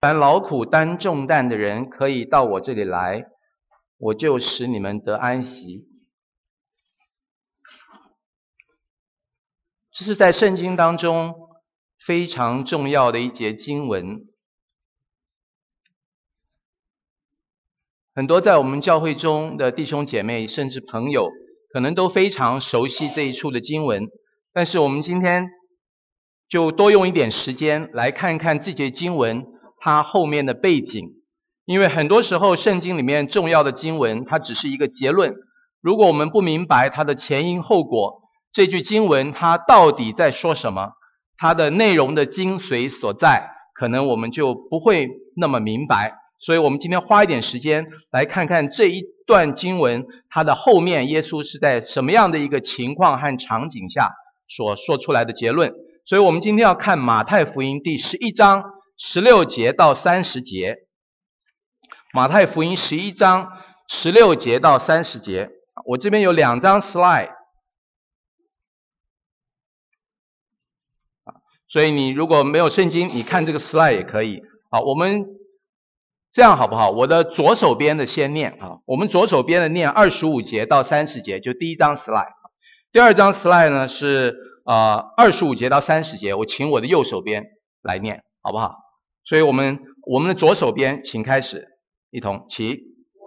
凡劳苦担重担的人，可以到我这里来，我就使你们得安息。这是在圣经当中非常重要的一节经文。很多在我们教会中的弟兄姐妹甚至朋友可能都非常熟悉这一处的经文，但是我们今天就多用一点时间来看看这节经文它后面的背景。因为很多时候圣经里面重要的经文它只是一个结论，如果我们不明白它的前因后果，这句经文它到底在说什么，它的内容的精髓所在，可能我们就不会那么明白。所以我们今天花一点时间来看看这一段经文它的后面耶稣是在什么样的一个情况和场景下所说出来的结论。所以我们今天要看马太福音第11章16节到30节。马太福音11章16节到30节，我这边有2张 slide， 所以你如果没有圣经，你看这个 slide 也可以。好，我们这样好不好？我的左手边的先念啊，我们左手边的念25节到30节，就第一张 slide。第二张 slide 呢是25节到30节，我请我的右手边来念，好不好？所以我们的左手边请开始，一同起。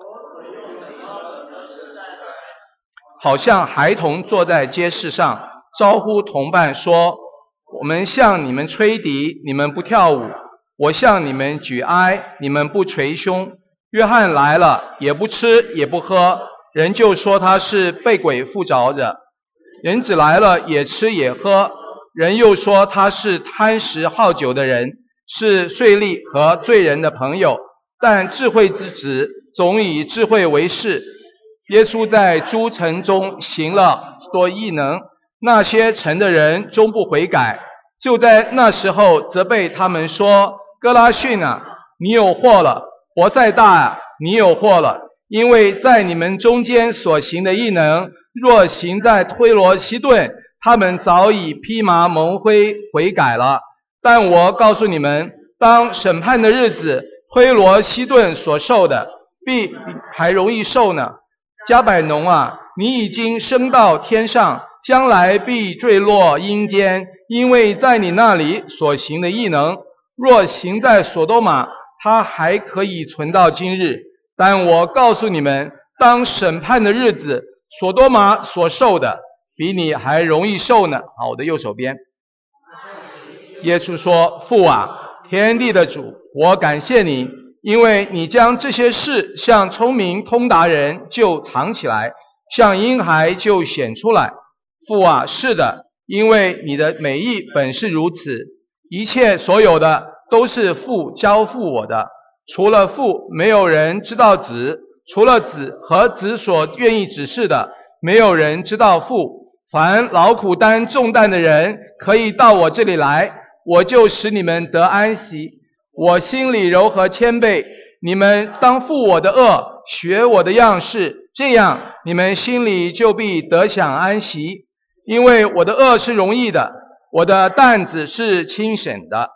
好像孩童坐在街市上，招呼同伴说：我们向你们吹笛，你们不跳舞；我向你们举哀，你们不捶胸。约翰来了，也不吃也不喝，人就说他是被鬼附着的。人子来了，也吃也喝，人又说他是贪食好酒的人，是税吏和罪人的朋友。但智慧之子总以智慧为事。耶稣在诸城中行了多异能，那些城的人终不悔改，就在那时候责备他们说：哥拉汛啊，你有祸了；伯赛大啊，你有祸了。因为在你们中间所行的异能，若行在推罗西顿，他们早已披麻蒙灰悔改了。但我告诉你们，当审判的日子，推罗西顿所受的，必还容易受呢。迦百农啊，你已经升到天上，将来必坠落阴间，因为在你那里所行的异能，若行在所多玛，它还可以存到今日。但我告诉你们，当审判的日子，所多玛所受的，比你还容易受呢。好，我的右手边，耶稣说：父啊，天地的主，我感谢你，因为你将这些事向聪明通达人就藏起来，向婴孩就显出来。父啊，是的，因为你的美意本是如此。一切所有的都是父交付我的，除了父，没有人知道子；除了子和子所愿意指示的，没有人知道父。凡劳苦担重担的人，可以到我这里来，我就使你们得安息。我心里柔和谦卑，你们当负我的恶，学我的样式，这样你们心里就必得享安息。因为我的恶是容易的，我的担子是轻省的。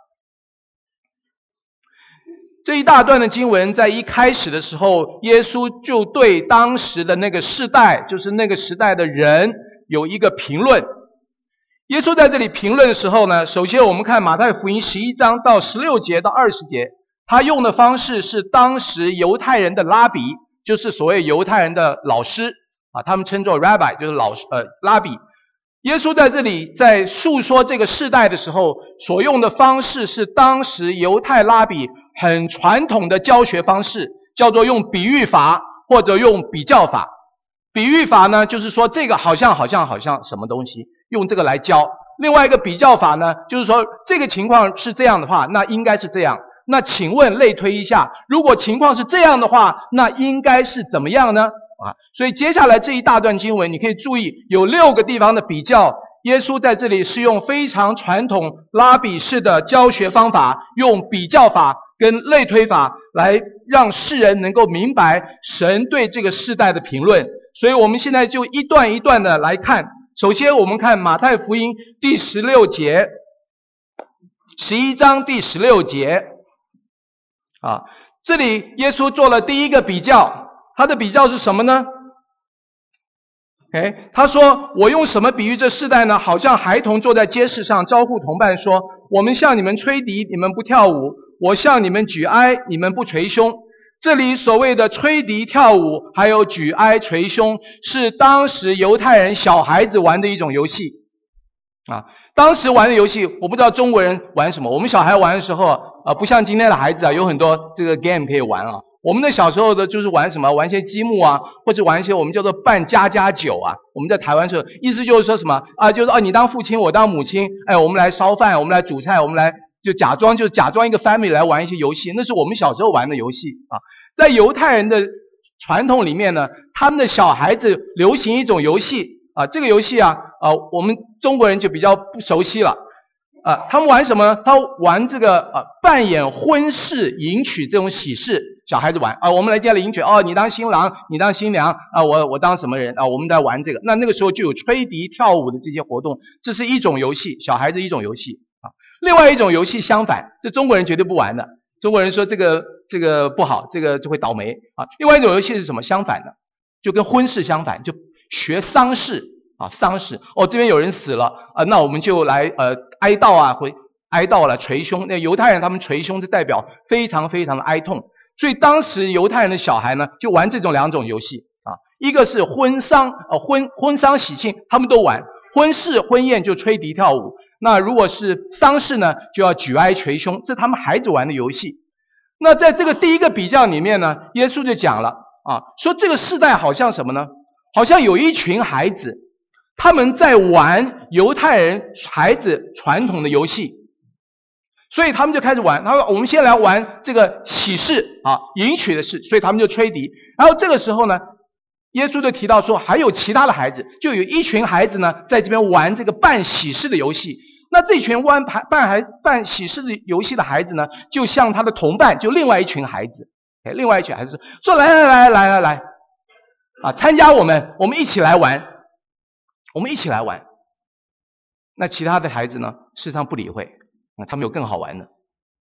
这一大段的经文在一开始的时候，耶稣就对当时的那个世代，就是那个时代的人有一个评论。耶稣在这里评论的时候呢，首先我们看马太福音11章到16节到20节，他用的方式是当时犹太人的拉比，就是所谓犹太人的老师啊，他们称作 rabbi， 就是拉比。耶稣在这里在述说这个世代的时候，所用的方式是当时犹太拉比很传统的教学方式，叫做用比喻法或者用比较法。比喻法呢，就是说这个好像什么东西，用这个来教。另外一个比较法呢，就是说这个情况是这样的话，那应该是这样。那请问类推一下，如果情况是这样的话，那应该是怎么样呢？所以接下来这一大段经文，你可以注意有6个地方的比较。耶稣在这里是用非常传统拉比式的教学方法，用比较法跟类推法来让世人能够明白神对这个世代的评论。所以我们现在就一段一段的来看。首先我们看马太福音第16节，11章第16节， 啊。这里耶稣做了第一个比较，他的比较是什么呢？他说我用什么比喻这世代呢？好像孩童坐在街市上，招呼同伴说，我们向你们吹笛，你们不跳舞，我向你们举哀，你们不捶胸。这里所谓的吹笛跳舞还有举哀捶胸，是当时犹太人小孩子玩的一种游戏啊。当时玩的游戏我不知道中国人玩什么，我们小孩玩的时候不像今天的孩子有很多这个 game 可以玩啊。我们的小时候的就是玩什么，玩一些积木啊，或者玩一些我们叫做扮家家酒啊。我们在台湾时候意思就是说什么就是你当父亲我当母亲，我们来烧饭，我们来煮菜，我们来就假装一个 family 来玩一些游戏，那是我们小时候玩的游戏啊。在犹太人的传统里面呢，他们的小孩子流行一种游戏啊，这个游戏我们中国人就比较不熟悉了他们玩什么呢？他玩这个扮演婚事迎娶这种喜事，小孩子玩我们来家里迎娶你当新郎，你当新娘我当什么人我们在玩这个。那个时候就有吹笛跳舞的这些活动，这是一种游戏，小孩子一种游戏另外一种游戏相反，这中国人绝对不玩的，中国人说这个不好，这个就会倒霉另外一种游戏是什么？相反的，就跟婚事相反，就学丧事丧事这边有人死了那我们就来哀悼会哀悼了捶胸。那犹太人他们捶胸是代表非常非常的哀痛，所以当时犹太人的小孩呢就玩这种两种游戏一个是婚丧喜庆他们都玩，婚事婚宴就吹笛跳舞，那如果是丧事呢就要举哀捶胸，这是他们孩子玩的游戏。那在这个第一个比较里面呢，耶稣就讲了说这个世代好像什么呢？好像有一群孩子他们在玩犹太人孩子传统的游戏，所以他们就开始玩。他说我们先来玩这个喜事迎娶的事，所以他们就吹笛。然后这个时候呢，耶稣就提到说还有其他的孩子，就有一群孩子呢在这边玩这个办喜事的游戏。那这群办喜事的游戏的孩子呢，就像他的同伴，就另外一群孩子说来参加我们一起来玩，那其他的孩子呢事实上不理会他们有更好玩的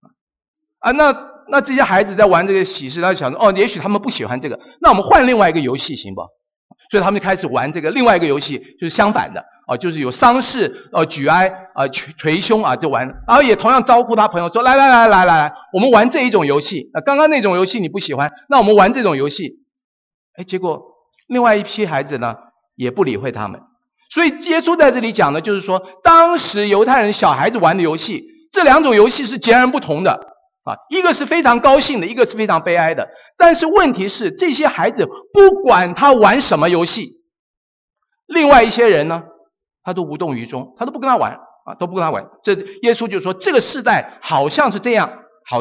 那这些孩子在玩这个喜事，他就想说也许他们不喜欢这个，那我们换另外一个游戏行不？所以他们就开始玩这个另外一个游戏，就是相反的就是有丧事举哀捶胸就玩，然后也同样招呼他朋友说来我们玩这一种游戏刚刚那种游戏你不喜欢，那我们玩这种游戏结果另外一批孩子呢也不理会他们。所以耶稣在这里讲的就是说，当时犹太人小孩子玩的游戏，这两种游戏是截然不同的一个是非常高兴的，一个是非常悲哀的。但是问题是这些孩子不管他玩什么游戏，另外一些人呢他都无动于衷，他都不跟他玩这耶稣就说这个世代好像是这样。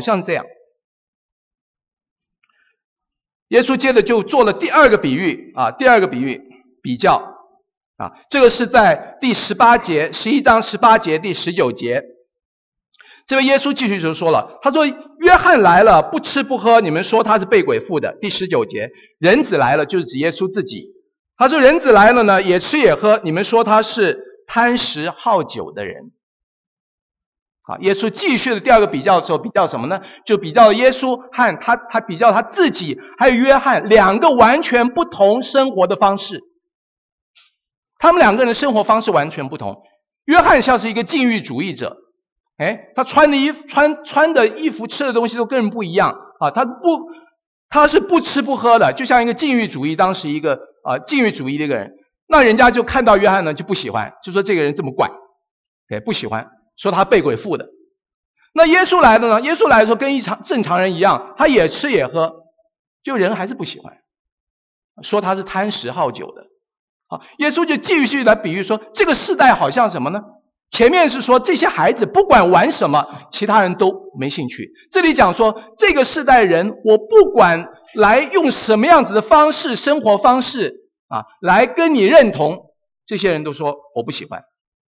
耶稣接着就做了第二个比喻比较这个是在第18节11章18节第19节。这位耶稣继续就说了，他说约翰来了不吃不喝，你们说他是被鬼附的。第19节人子来了就是指耶稣自己，他说人子来了呢也吃也喝，你们说他是贪食好酒的人。耶稣继续的第二个比较的时候，比较什么呢？就比较耶稣和他比较他自己还有约翰两个完全不同生活的方式。他们两个人的生活方式完全不同。约翰像是一个禁欲主义者，他穿的衣服吃的东西都跟人不一样他是不吃不喝的，就像一个禁欲主义当时一个禁欲主义的一个人。那人家就看到约翰呢就不喜欢，就说这个人这么怪不喜欢，说他被鬼附的。那耶稣来的呢？耶稣来的时候跟正常人一样，他也吃也喝，就人还是不喜欢，说他是贪食好酒的。耶稣就继续来比喻说，这个世代好像什么呢？前面是说这些孩子不管玩什么，其他人都没兴趣。这里讲说这个世代人，我不管来用什么样子的方式生活方式来跟你认同，这些人都说我不喜欢。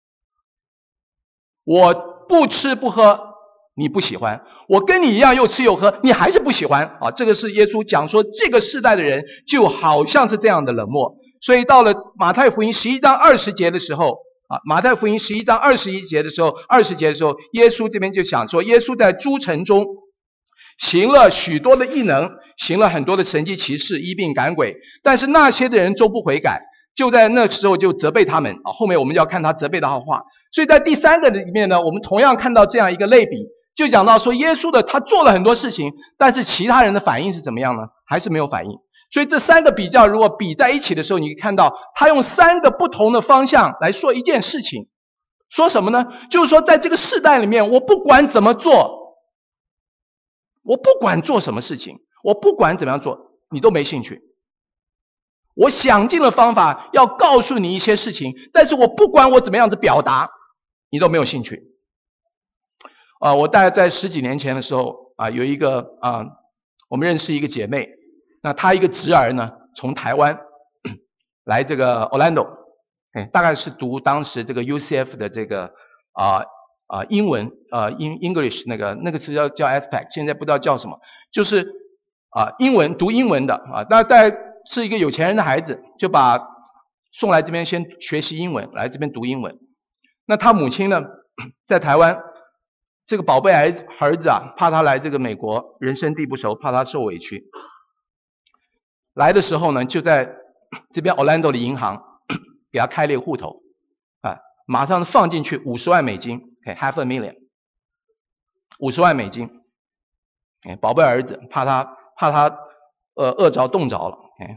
我不吃不喝你不喜欢，我跟你一样又吃又喝，你还是不喜欢这个是耶稣讲说这个世代的人就好像是这样的冷漠。所以到了马太福音11章20节的时候马太福音11章20节的时候，耶稣这边就想说，耶稣在诸城中行了许多的异能，行了很多的神迹奇事，医病赶鬼，但是那些的人终不悔改，就在那时候就责备他们啊。后面我们就要看他责备的话。所以在第三个里面呢，我们同样看到这样一个类比，就讲到说耶稣的他做了很多事情，但是其他人的反应是怎么样呢？还是没有反应。所以这三个比较如果比在一起的时候，你可以看到他用三个不同的方向来说一件事情。说什么呢？就是说在这个世代里面，我不管怎么做，我不管做什么事情，我不管怎么样做，你都没兴趣。我想尽了方法要告诉你一些事情，但是我不管我怎么样子表达，你都没有兴趣。我大概在10几年前的时候有一个我们认识一个姐妹，那她一个侄儿呢从台湾来这个 Orlando， 大概是读当时这个 UCF 的这个英文English 那个词叫 aspect， 现在不知道叫什么，就是英文读英文的大概是一个有钱人的孩子，就把送来这边先学习英文，来这边读英文。那他母亲呢在台湾，这个宝贝儿子怕他来这个美国人生地不熟，怕他受委屈，来的时候呢就在这边 Orlando 的银行给他开了一个户头马上放进去50万美金，half a million， 50万美金，宝贝儿子怕他饿着冻着了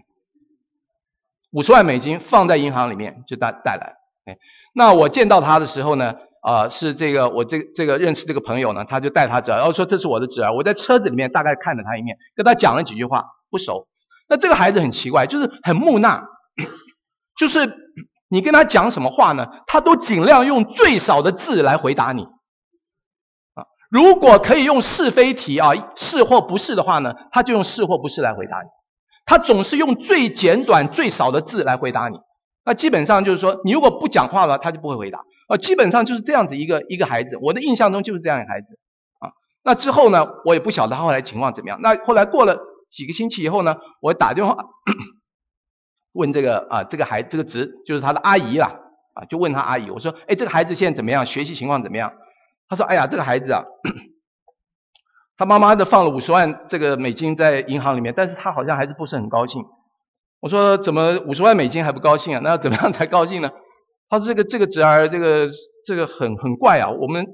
，50万美金放在银行里面就带来。那我见到他的时候呢是这个我这个认识这个朋友呢，他就带他侄儿，然后说这是我的侄儿。我在车子里面大概看了他一面，跟他讲了几句话，不熟。那这个孩子很奇怪，就是很木讷，就是你跟他讲什么话呢，他都尽量用最少的字来回答你如果可以用是非题是或不是的话呢，他就用是或不是来回答你。他总是用最简短最少的字来回答你。那基本上就是说你如果不讲话了，他就不会回答基本上就是这样子一个孩子，我的印象中就是这样一个孩子那之后呢，我也不晓得他后来情况怎么样。那后来过了几个星期以后呢，我打电话问这个孩子，这个侄就是他的阿姨啦就问他阿姨，我说这个孩子现在怎么样，学习情况怎么样？他说哎呀，这个孩子他妈妈的放了50万这个美金在银行里面，但是他好像还是不是很高兴。我说怎么50万美金还不高兴那要怎么样才高兴呢？他说这个侄儿这个很怪我们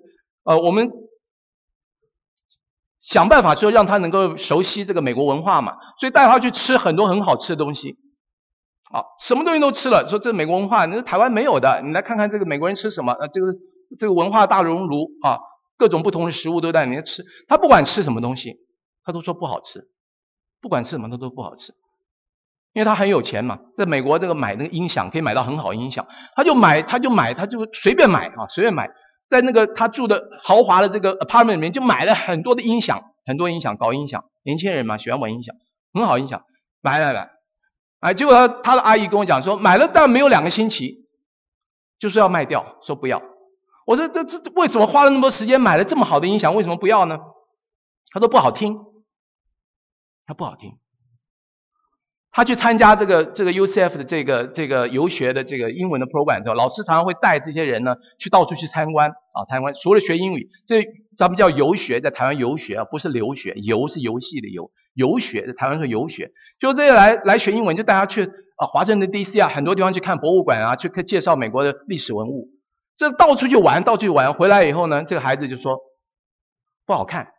想办法说让他能够熟悉这个美国文化嘛，所以带他去吃很多很好吃的东西什么东西都吃了，说这美国文化那台湾没有的，你来看看这个美国人吃什么这个文化大熔炉各种不同的食物都在里面吃。他不管吃什么东西他都说不好吃，不管吃什么他都不好吃，因为他很有钱嘛，在美国这个买那个音响可以买到很好的音响，他就随便买随便买，在那个他住的豪华的这个 apartment 里面就买了很多的音响，很多音响搞音响，年轻人嘛喜欢玩音响，很好音响，买结果他的阿姨跟我讲说买了但没有2个星期就是要卖掉，说不要。我说这为什么花了那么多时间买了这么好的音响为什么不要呢？他说不好听，他不好听。他去参加这个 UCF 的这个游学的这个英文的 program 之后，老师常常会带这些人呢去到处去参观除了学英语，这咱们叫游学，在台湾游学不是留学，游是游戏的游学，在台湾说游学，就这些来学英文，就带他去华盛顿 DC 很多地方去看博物馆去介绍美国的历史文物，这到处去玩，回来以后呢，这个孩子就说不好看，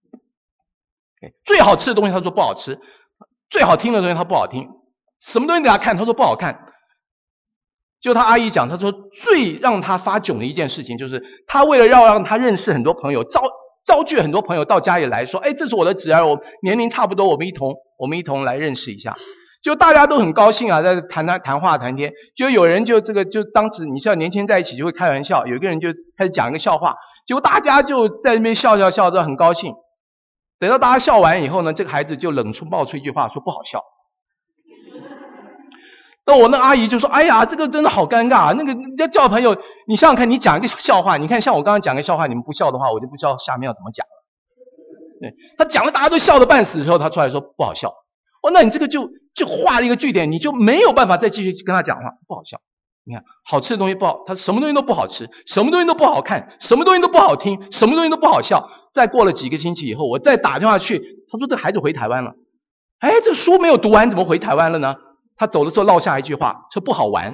最好吃的东西他说不好吃，最好听的东西他不好听，什么东西给他看他说不好看。就他阿姨讲，他说最让他发窘的一件事情就是他为了要让他认识很多朋友，招聚很多朋友到家里来说这是我的侄儿，我年龄差不多，我们一同来认识一下。就大家都很高兴在谈话谈天，就有人就当时你像年轻人在一起就会开玩笑，有一个人就开始讲一个笑话，结果大家就在那边笑着很高兴。等到大家笑完以后呢，这个孩子就冒出一句话说不好笑。那我那阿姨就说哎呀这个真的好尴尬那个要叫朋友，你想想看，你讲一个笑话，你看像我刚刚讲个笑话，你们不笑的话我就不知道下面要怎么讲了。他讲了大家都笑得半死的时候，他出来说不好笑。那你这个就画了一个句点，你就没有办法再继续跟他讲话，不好笑。你看好吃的东西不好，他什么东西都不好吃，什么东西都不好看，什么东西都不好听，什么东西都不好笑， 再过了几个星期以后，我再打电话去，他说这个孩子回台湾了。哎，这书没有读完，怎么回台湾了呢？他走的时候落下一句话，说不好玩。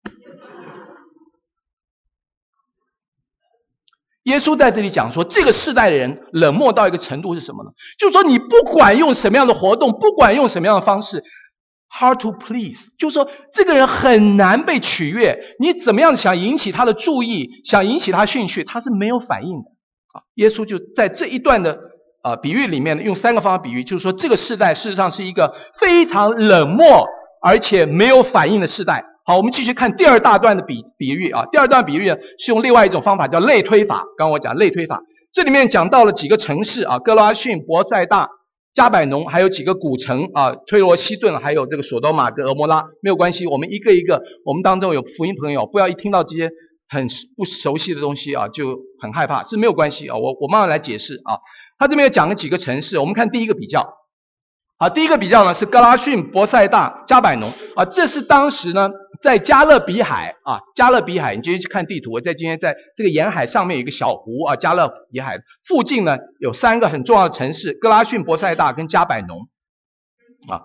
耶稣在这里讲说，这个世代的人冷漠到一个程度是什么呢？就是说，你不管用什么样的活动，不管用什么样的方式 ，hard to please， 就是说，这个人很难被取悦。你怎么样想引起他的注意，想引起他兴趣，他是没有反应的。耶稣就在这一段的比喻里面呢，用3个方法比喻，就是说，这个世代事实上是一个非常冷漠而且没有反应的世代。好，我们继续看第2大段的比喻啊。第2段比喻呢是用另外一种方法，叫类推法。刚刚我讲类推法，这里面讲到了几个城市啊，哥拉汛、伯赛大、加百农，还有几个古城啊，推罗、西顿，还有这个索多玛跟俄摩拉。没有关系，我们一个一个，我们当中有福音朋友，不要一听到这些很不熟悉的东西啊就很害怕，是没有关系啊。我慢慢来解释啊。他这边有讲了几个城市，我们看第一个比较。第一个比较呢是哥拉汛、伯赛大、加百农啊，这是当时呢在加勒比海啊，加勒比海，你今天去看地图，今天在这个沿海上面有一个小湖啊，加勒比海附近呢有3个很重要的城市，哥拉汛、伯赛大跟加百农啊。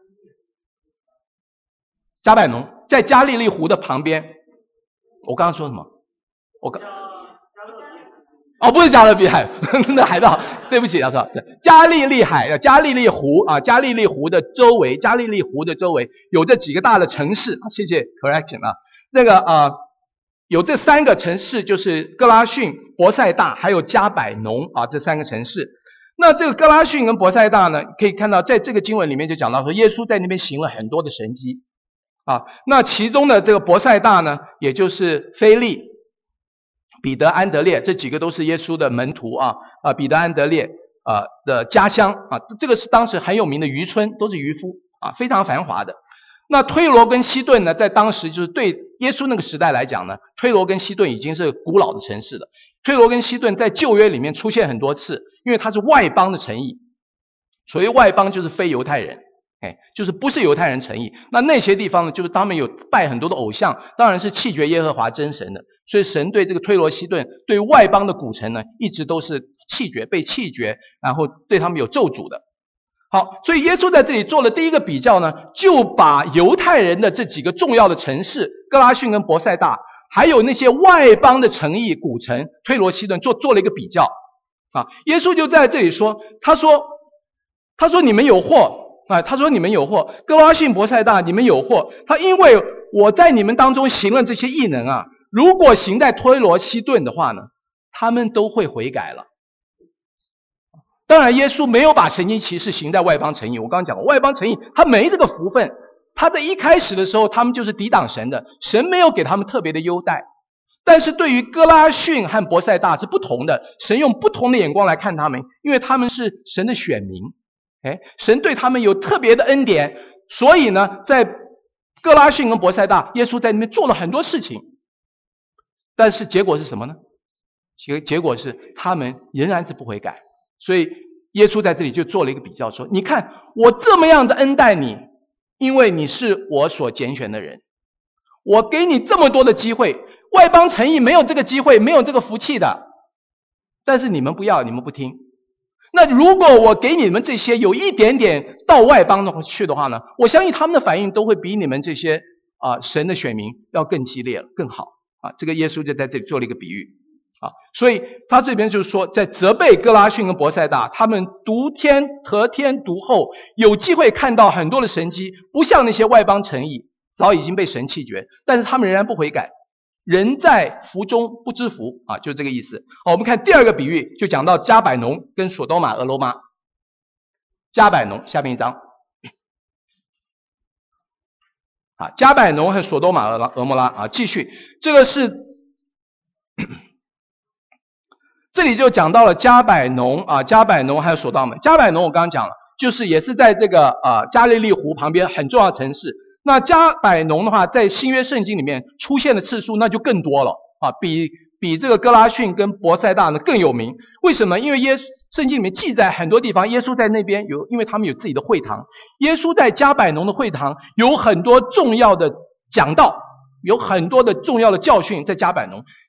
加百农在加利利湖的旁边，我刚刚说什么？不是加勒比海，那海盗，对不起，要说加利利海、加利利湖啊，加利利湖的周围，加利利湖的周围有这几个大的城市。谢谢 correction 啊，那个有这3个城市，就是哥拉汛、伯赛大还有加百农啊，这3个城市。那这个哥拉汛跟伯赛大呢，可以看到在这个经文里面就讲到说，耶稣在那边行了很多的神迹啊。那其中的这个伯赛大呢，也就是腓利、彼得、安德烈，这几个都是耶稣的门徒啊。彼得、安德烈的家乡啊，这个是当时很有名的渔村，都是渔夫啊，非常繁华的。那推罗跟西顿呢，在当时就是对耶稣那个时代来讲呢，推罗跟西顿已经是古老的城市了。推罗跟西顿在旧约里面出现很多次，因为它是外邦的城邑。所谓外邦就是非犹太人，就是不是犹太人城邑。那些地方呢，就是他们有拜很多的偶像，当然是弃绝耶和华真神的。所以神对这个推罗西顿，对外邦的古城呢，一直都是被弃绝，然后对他们有咒诅的。好，所以耶稣在这里做了第一个比较呢，就把犹太人的这几个重要的城市哥拉汛跟伯赛大，还有那些外邦的城邑古城推罗西顿做了一个比较啊。耶稣就在这里说，他说你们有祸啊，他说你们有祸，哥拉汛、伯赛大，你们有祸。他因为我在你们当中行了这些异能啊，如果行在推罗西顿的话呢，他们都会悔改了。当然耶稣没有把神迹奇事行在外邦城邑，我刚刚讲过，外邦城邑他没这个福分，他在一开始的时候他们就是抵挡神的，神没有给他们特别的优待。但是对于哥拉汛和伯赛大是不同的，神用不同的眼光来看他们，因为他们是神的选民，神对他们有特别的恩典，所以呢在哥拉汛跟伯赛大，耶稣在那边做了很多事情。但是结果是什么呢？结果是他们仍然是不悔改。所以耶稣在这里就做了一个比较，说你看我这么样的恩待你，因为你是我所拣选的人，我给你这么多的机会，外邦城邑没有这个机会，没有这个福气的，但是你们不要，你们不听。那如果我给你们这些有一点点到外邦去的话呢，我相信他们的反应都会比你们这些神的选民要更激烈了，更好啊。这个耶稣就在这里做了一个比喻啊，所以他这边就是说，在责备哥拉汛跟伯赛大，他们独天独厚，有机会看到很多的神迹，不像那些外邦城邑早已经被神弃绝，但是他们仍然不悔改，人在福中不知福啊，就这个意思。好，我们看第2个比喻，就讲到加百农跟索多玛、俄罗玛。加百农下面一章啊，加百农和索多玛、俄摩拉啊，继续，这个是这里就讲到了加百农啊，加百农还有索多玛。加百农我刚刚讲了，就是也是在这个加利利湖旁边很重要的城市。那加百农的话，在新约圣经里面出现的次数那就更多了啊，比这个哥拉汛跟伯赛大呢更有名。为什么？因为圣经里面记载很多地方，耶稣在那边因为他们有自己的会堂，耶稣在加百农的会堂有很多重要的讲道，有很多的重要的教训在加百农。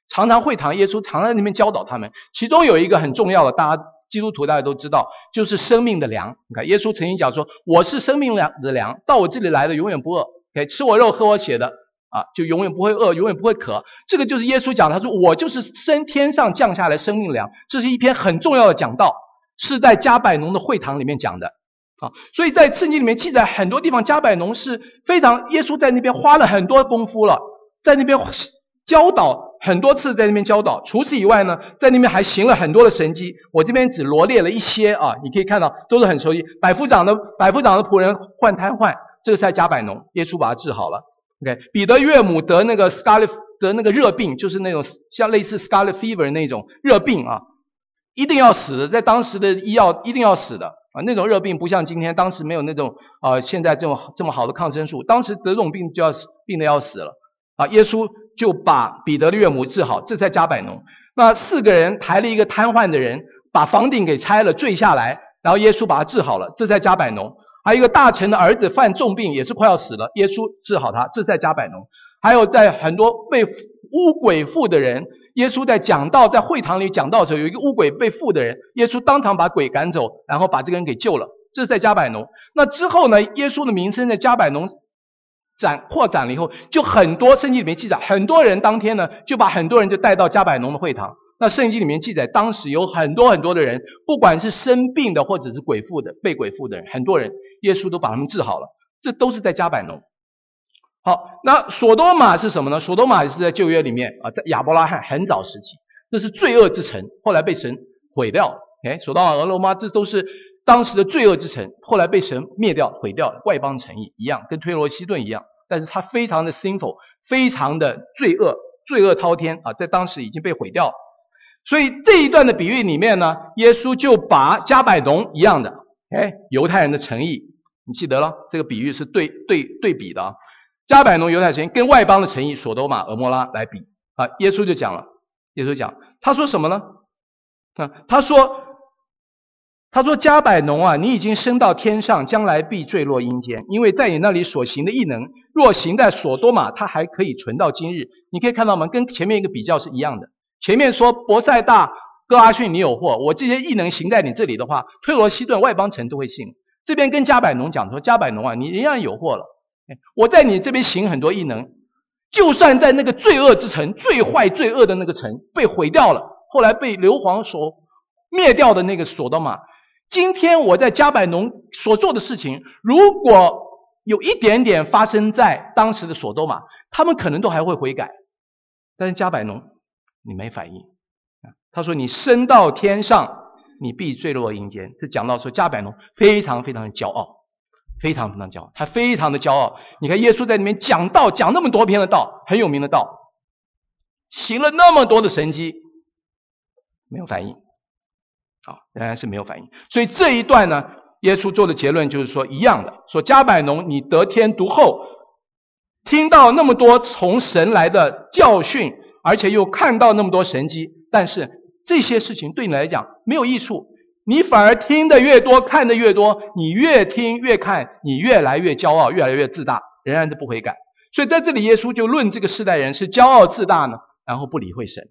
常常会堂耶稣常在那边教导他们，其中有一个很重要的，大家基督徒大家都知道，就是生命的粮。你看耶稣曾经讲说，我是生命的粮，到我这里来的永远不饿，吃我肉喝我血的就永远不会饿，永远不会渴。这个就是耶稣讲，他说我就是天上降下来生命粮。这是一篇很重要的讲道，是在加百农的会堂里面讲的所以在圣经里面记载很多地方，加百农是非常，耶稣在那边花了很多功夫了，在那边教导很多次，在那边教导。除此以外呢，在那边还行了很多的神迹，我这边只罗列了一些你可以看到都是很熟悉。百夫长的仆人患瘫痪，这个是在加百农，耶稣把他治好了。OK， 彼得岳母得那个热病，就是那种像类似 scarlet fever 那种热病一定要死的，在当时的医药一定要死的那种热病不像今天，当时没有那种现在这么好的抗生素，当时得这种病就要病的要死了耶稣就把彼得的岳母治好，这在加百农。那4个人抬了一个瘫痪的人，把房顶给拆了坠下来，然后耶稣把他治好了，这在加百农。还有一个大臣的儿子犯重病，也是快要死了，耶稣治好他，这在加百农。还有在很多被污鬼附的人，耶稣在讲道，在会堂里讲道的时候，有一个污鬼被附的人，耶稣当场把鬼赶走，然后把这个人给救了，这是在加百农。那之后呢，耶稣的名声在加百农扩展了以后，就很多圣经里面记载，很多人当天呢就把很多人就带到加百农的会堂。那圣经里面记载，当时有很多的人，不管是生病的或者是鬼附的、被鬼附的人，很多人耶稣都把他们治好了，这都是在加百农。好，那所多玛是什么呢？所多玛也是在旧约里面在亚伯拉罕很早时期，这是罪恶之城，后来被神毁掉了。所多玛、俄罗玛这都是当时的罪恶之城，后来被神灭掉、毁掉了，外邦城邑一样，跟推罗西顿一样，但是它非常的 sinful， 非常的罪恶滔天在当时已经被毁掉了。所以这一段的比喻里面呢，耶稣就把加百农一样的犹太人的城邑，你记得了，这个比喻是对比的加百农犹太城邑跟外邦的城邑所多玛、俄摩拉来比耶稣就讲了，他说什么呢？他说加百农你已经升到天上，将来必坠落阴间，因为在你那里所行的异能，若行在所多玛，它还可以存到今日。你可以看到吗？跟前面一个比较是一样的。前面说伯赛大、哥拉汛你有祸，我这些异能行在你这里的话，推罗西顿外邦城都会信。这边跟加百农讲说，加百农你仍然有祸了，我在你这边行很多异能，就算在那个罪恶之城、最坏罪恶的那个城被毁掉了，后来被硫磺所灭掉的那个所多玛，今天我在加百农所做的事情，如果有一点点发生在当时的所多玛，他们可能都还会悔改，但是加百农你没反应。他说你升到天上，你必坠落阴间。这讲到说加百农非常非常的骄傲，非常非常骄傲，他非常的骄傲。你看耶稣在里面讲道，讲那么多篇的道，很有名的道，行了那么多的神迹，没有反应仍然是没有反应。所以这一段呢，耶稣做的结论就是说一样的，说加百农你得天独厚，听到那么多从神来的教训，而且又看到那么多神迹，但是这些事情对你来讲没有益处，你反而听得越多，看得越多，你越听越看，你越来越骄傲，越来越自大，仍然都不悔改。所以在这里耶稣就论这个世代人是骄傲自大呢，然后不理会神。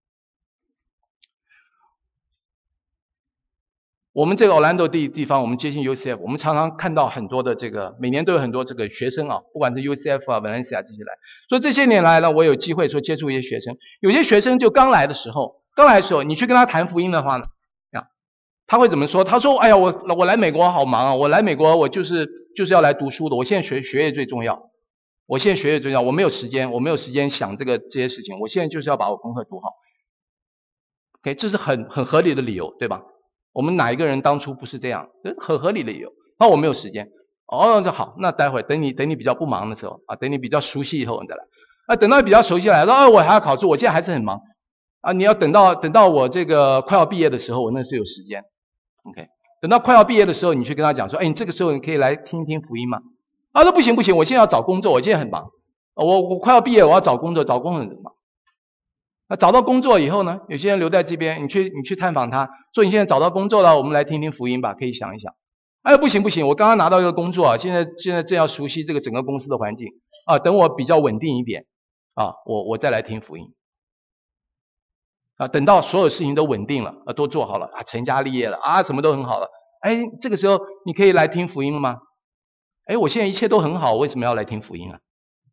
我们这个 Orlando 地方，我们接近 UCF， 我们常常看到很多的这个，每年都有很多这个学生不管是 UCF Valencia 这些来。所以这些年来呢，我有机会说接触一些学生，有些学生就刚来的时候，你去跟他谈福音的话呢，他会怎么说？他说：“哎呀，我来美国好忙我来美国我就是要来读书的，我现在学业最重要，我没有时间想这些事情，我现在就是要把我功课读好。” OK， 这是很合理的理由，对吧？我们哪一个人当初不是这样？很合理的理由。我没有时间。就好，那待会等你比较不忙的时候等你比较熟悉以后你再来。等到比较熟悉来了，我还要考试，我现在还是很忙你要等到我这个快要毕业的时候，我那是有时间。OK， 等到快要毕业的时候，你去跟他讲说，你这个时候你可以来听听福音吗？说不行，我现在要找工作，我现在很忙。我快要毕业，我要找工作很忙。找到工作以后呢，有些人留在这边，你去探访他，说你现在找到工作了，我们来听听福音吧，可以想一想。不行，我刚刚拿到一个工作现在正要熟悉这个整个公司的环境等我比较稳定一点我再来听福音。 等到所有事情都稳定了，都做好了，成家立业了，什么都很好了，这个时候你可以来听福音了吗？我现在一切都很好，为什么要来听福音啊？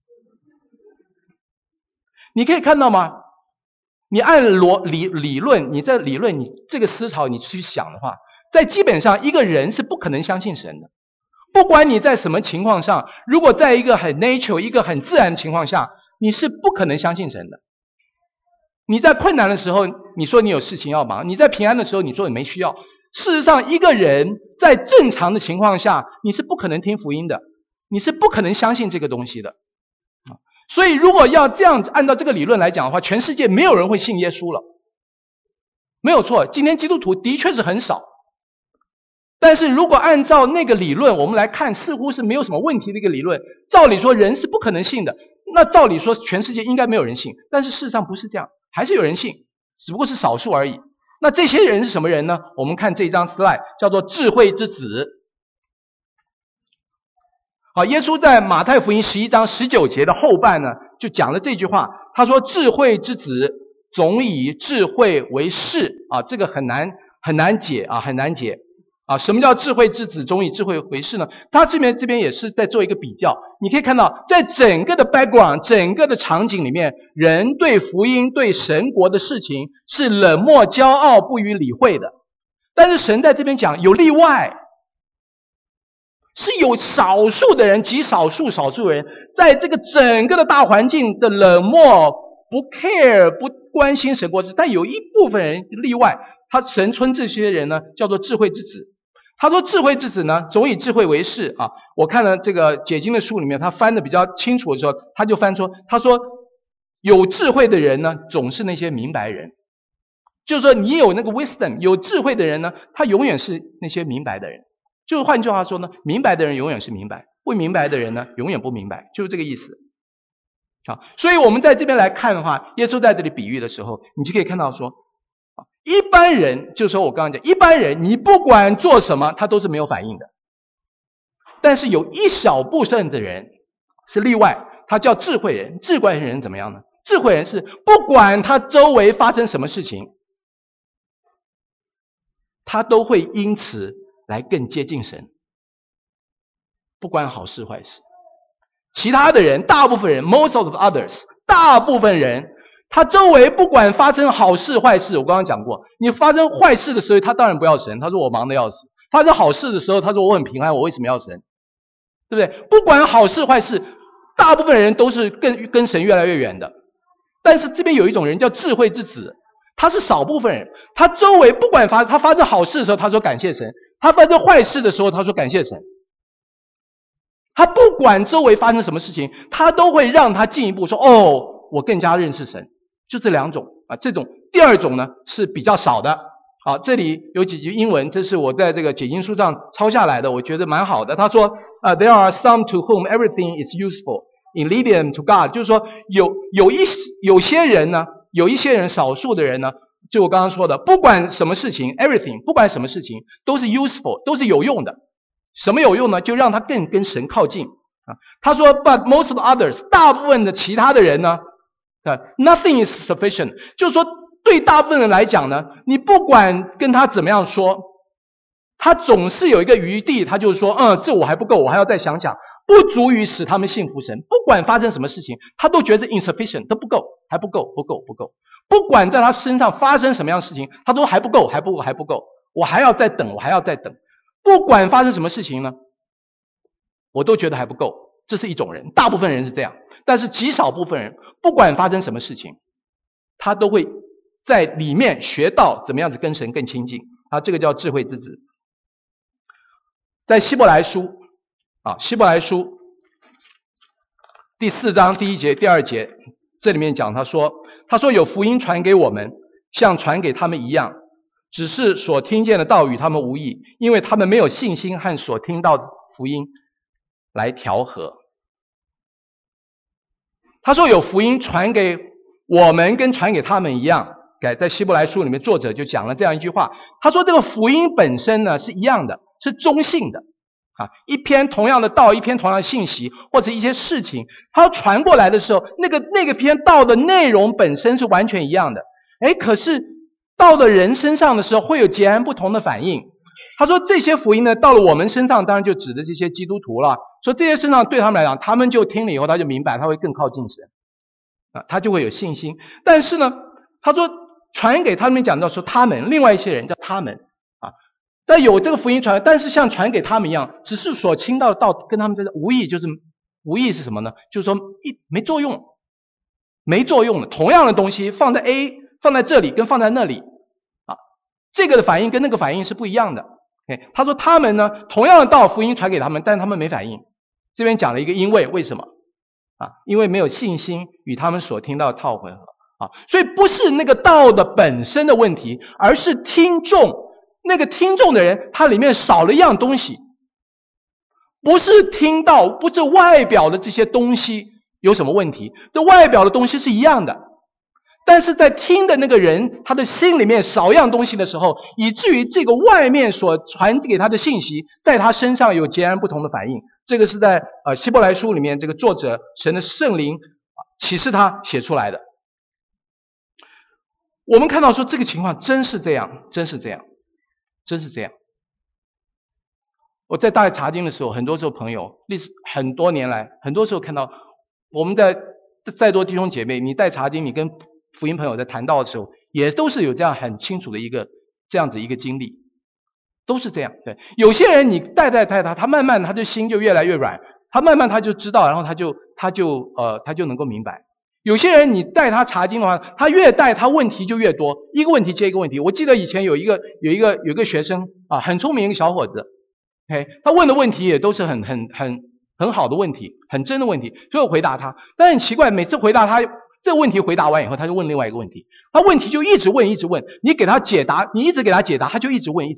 你可以看到吗？你按理论，你在理论，你这个思潮你去想的话，在基本上一个人是不可能相信神的。不管你在什么情况上，如果在一个很 natural 一个很自然的情况下，你是不可能相信神的。你在困难的时候你说你有事情要忙，你在平安的时候你说你没需要。事实上一个人在正常的情况下你是不可能听福音的，你是不可能相信这个东西的。所以如果要这样子按照这个理论来讲的话，全世界没有人会信耶稣了，没有错，今天基督徒的确是很少。但是如果按照那个理论我们来看，似乎是没有什么问题的一个理论，照理说人是不可能信的，那照理说全世界应该没有人信，但是事实上不是这样，还是有人信，只不过是少数而已。那这些人是什么人呢？我们看这张 slide 叫做智慧之子。好，耶稣在马太福音11章19节的后半呢，就讲了这句话，他说智慧之子总以智慧为事。这个很难解很难解。什么叫智慧之子总以智慧为事呢？他这边也是在做一个比较。你可以看到在整个的 background 整个的场景里面，人对福音对神国的事情是冷漠骄傲不予理会的。但是神在这边讲有例外，是有少数的人，极少数人在这个整个的大环境的冷漠不 care 不关心神国事，但有一部分人例外，神称这些人呢叫做智慧之子。他说智慧之子呢总以智慧为事。我看了这个解经的书里面，他翻的比较清楚的时候，他就翻说，他说有智慧的人呢总是那些明白人，就是说你有那个 wisdom 有智慧的人呢，他永远是那些明白的人。就是换句话说呢，明白的人永远是明白，不明白的人呢永远不明白，就是这个意思。所以我们在这边来看的话，耶稣在这里比喻的时候，你就可以看到说，一般人，就是说我刚刚讲，一般人你不管做什么他都是没有反应的。但是有一小部分的人是例外，他叫智慧人。智慧人怎么样呢？智慧人是不管他周围发生什么事情，他都会因此来更接近神，不管好事坏事。其他的人，大部分人 most of the others 大部分人，他周围不管发生好事坏事，我刚刚讲过，你发生坏事的时候他当然不要神，他说我忙得要死。发生好事的时候他说我很平安，我为什么要神？对不对？不管好事坏事，大部分人都是跟神越来越远的。但是这边有一种人叫智慧之子，他是少部分人，他周围不管他发生好事的时候他说感谢神，他发生坏事的时候他说感谢神。他不管周围发生什么事情，他都会让他进一步说我更加认识神。就这两种这种第二种呢是比较少的。好，这里有几句英文，这是我在这个解经书上抄下来的，我觉得蛮好的。他说there are some to whom everything is useful in leading them to God， 就是说有些人呢，有一些人少数的人呢，就我刚刚说的，不管什么事情 everything 不管什么事情都是 useful 都是有用的。什么有用呢？就让他更跟神靠近。他说 but most of the others 大部分的其他的人呢nothing is sufficient， 就是说对大部分人来讲呢，你不管跟他怎么样说，他总是有一个余地，他就是说这我还不够，我还要再想想，不足以使他们信服神。不管发生什么事情他都觉得 insufficient 都不够，还不够。不管在他身上发生什么样的事情他都还不够，我还要再等。不管发生什么事情呢，我都觉得还不够。这是一种人，大部分人是这样，但是极少部分人不管发生什么事情，他都会在里面学到怎么样子跟神更亲近。这个叫智慧之子。在希伯来书第4章第1节第2节，这里面讲他说有福音传给我们，像传给他们一样，只是所听见的道与他们无益，因为他们没有信心和所听到的福音来调和。他说有福音传给我们跟传给他们一样，在希伯来书里面作者就讲了这样一句话，他说这个福音本身呢是一样的，是中性的。一篇同样的道，一篇同样的信息，或者一些事情，它传过来的时候，那个篇道的内容本身是完全一样的。 可是到了人身上的时候会有截然不同的反应。他说这些福音呢，到了我们身上，当然就指的这些基督徒了。说这些身上对他们来讲，他们就听了以后，他就明白，他会更靠近神他就会有信心。但是呢，他说传给他们讲到说他们，另外一些人叫他们但有这个福音传，但是像传给他们一样，只是所听到的道跟他们这个无异，就是无异是什么呢？就是说没作用，没作用的。同样的东西放在 A 放在这里跟放在那里这个的反应跟那个反应是不一样的。他说他们呢，同样的道福音传给他们，但是他们没反应。这边讲了一个因为什么因为没有信心与他们所听到的套混合所以不是那个道的本身的问题，而是听众，那个听众的人他里面少了一样东西。不是听到，不是外表的这些东西有什么问题，这外表的东西是一样的，但是在听的那个人他的心里面少一样东西的时候，以至于这个外面所传给他的信息在他身上有截然不同的反应。这个是在希伯来书里面这个作者神的圣灵启示他写出来的。我们看到说这个情况真是这样，真是这样，真是这样。我在大学查经的时候，很多时候朋友很多年来，很多时候看到我们再多弟兄姐妹，你带查经，你跟福音朋友在谈道的时候，也都是有这样很清楚的这样子一个经历，都是这样。对，有些人你带他慢慢他就心就越来越软，他慢慢他就知道，然后他就能够明白。有些人你带他查经的话，他越带他问题就越多，一个问题接一个问题。我记得以前有一个学生很聪明一个小伙子他问的问题也都是很好的问题，很真的问题，所以我回答他。但很奇怪，每次回答他这个问题回答完以后，他就问另外一个问题，他问题就一直问，你给他解答，你一直给他解答，他就一直问。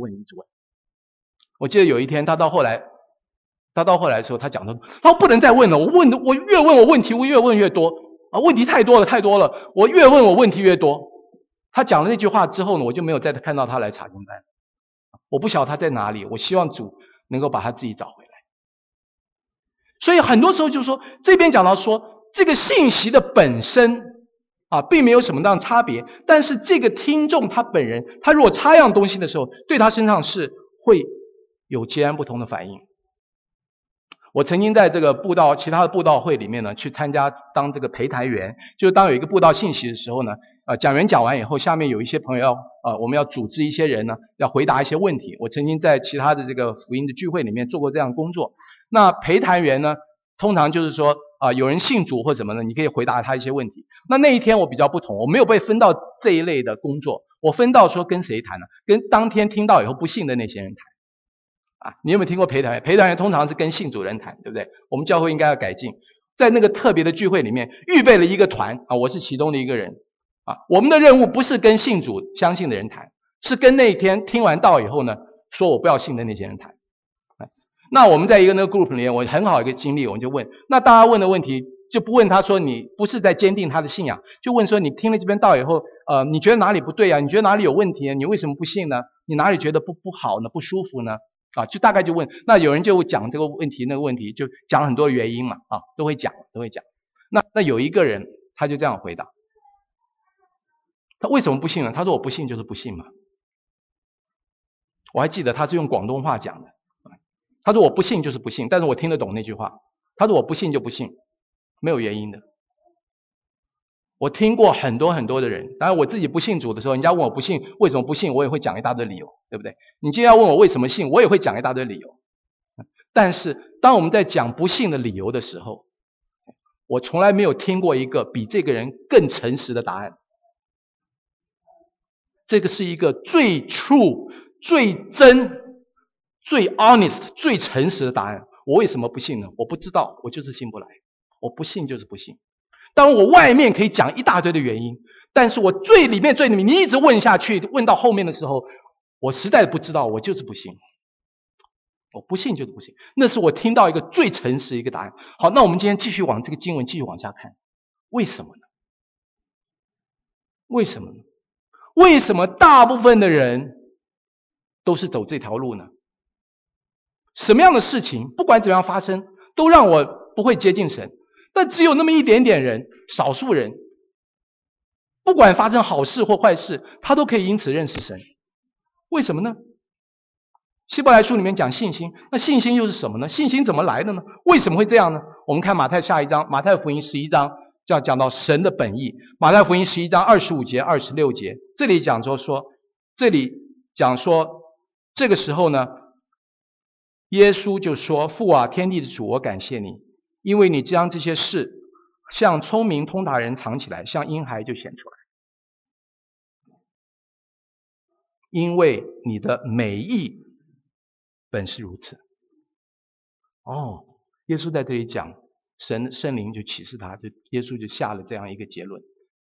我记得有一天他到后来的时候，他讲他说不能再问了，我越问我问题我越问越多问题太多了，我越问我问题越多。他讲了那句话之后呢，我就没有再看到他来查经班。我不晓得他在哪里，我希望主能够把他自己找回来。所以很多时候就是说，这边讲到说这个信息的本身并没有什么样的差别，但是这个听众他本人，他如果插样东西的时候，对他身上是会有截然不同的反应。我曾经在这个其他的布道会里面呢，去参加当这个陪谈员，就是当有一个布道信息的时候呢，讲员讲完以后，下面有一些朋友我们要组织一些人呢，要回答一些问题。我曾经在其他的这个福音的聚会里面做过这样的工作。那陪谈员呢，通常就是说有人信主或怎么呢，你可以回答他一些问题。那一天我比较不同，我没有被分到这一类的工作，我分到说跟谁谈呢？跟当天听到以后不信的那些人谈。你有没有听过陪谈员？陪谈员通常是跟信主人谈，对不对？我们教会应该要改进，在那个特别的聚会里面预备了一个团我是其中的一个人我们的任务不是跟信主相信的人谈，是跟那一天听完道以后呢，说我不要信的那些人谈。那我们在那个 group 里面，我很好一个经历，我们就问，那大家问的问题就不问他说你不是在坚定他的信仰，就问说你听了这边道以后你觉得哪里不对你觉得哪里有问题你为什么不信呢？你哪里觉得不好呢？不舒服呢？就大概就问。那有人就讲这个问题那个问题，就讲很多原因嘛都会讲。那有一个人他就这样回答，他为什么不信呢？他说我不信就是不信嘛。我还记得他是用广东话讲的，他说我不信就是不信，但是我听得懂那句话。他说我不信就不信，没有原因的。我听过很多很多的人，当然我自己不信主的时候，人家问我不信为什么不信，我也会讲一大堆理由，对不对？你今天要问我为什么信，我也会讲一大堆理由。但是当我们在讲不信的理由的时候，我从来没有听过一个比这个人更诚实的答案。这个是一个最 true、最真、最 honest、最诚实的答案。我为什么不信呢？我不知道，我就是信不来。我不信就是不信。当然我外面可以讲一大堆的原因，但是我最里面你一直问下去，问到后面的时候，我实在不知道，我就是不信。我不信就是不信，那是我听到一个最诚实的一个答案。好，那我们今天继续往这个经文继续往下看，为什么呢？为什么呢？为什么大部分的人都是走这条路呢？什么样的事情不管怎样发生都让我不会接近神，但只有那么一点点人，少数人不管发生好事或坏事，他都可以因此认识神。为什么呢？希伯来书里面讲信心，那信心又是什么呢？信心怎么来的呢？为什么会这样呢？我们看马太下一章，马太福音11章就要讲到神的本意。马太福音11章25节、26节，这里讲说，这个时候呢，耶稣就说：“父啊，天地的主，我感谢你，因为你将这些事像聪明通达人藏起来，像婴孩就显出来。因为你的美意本是如此。”哦，耶稣在这里讲，圣灵就启示他，耶稣就下了这样一个结论，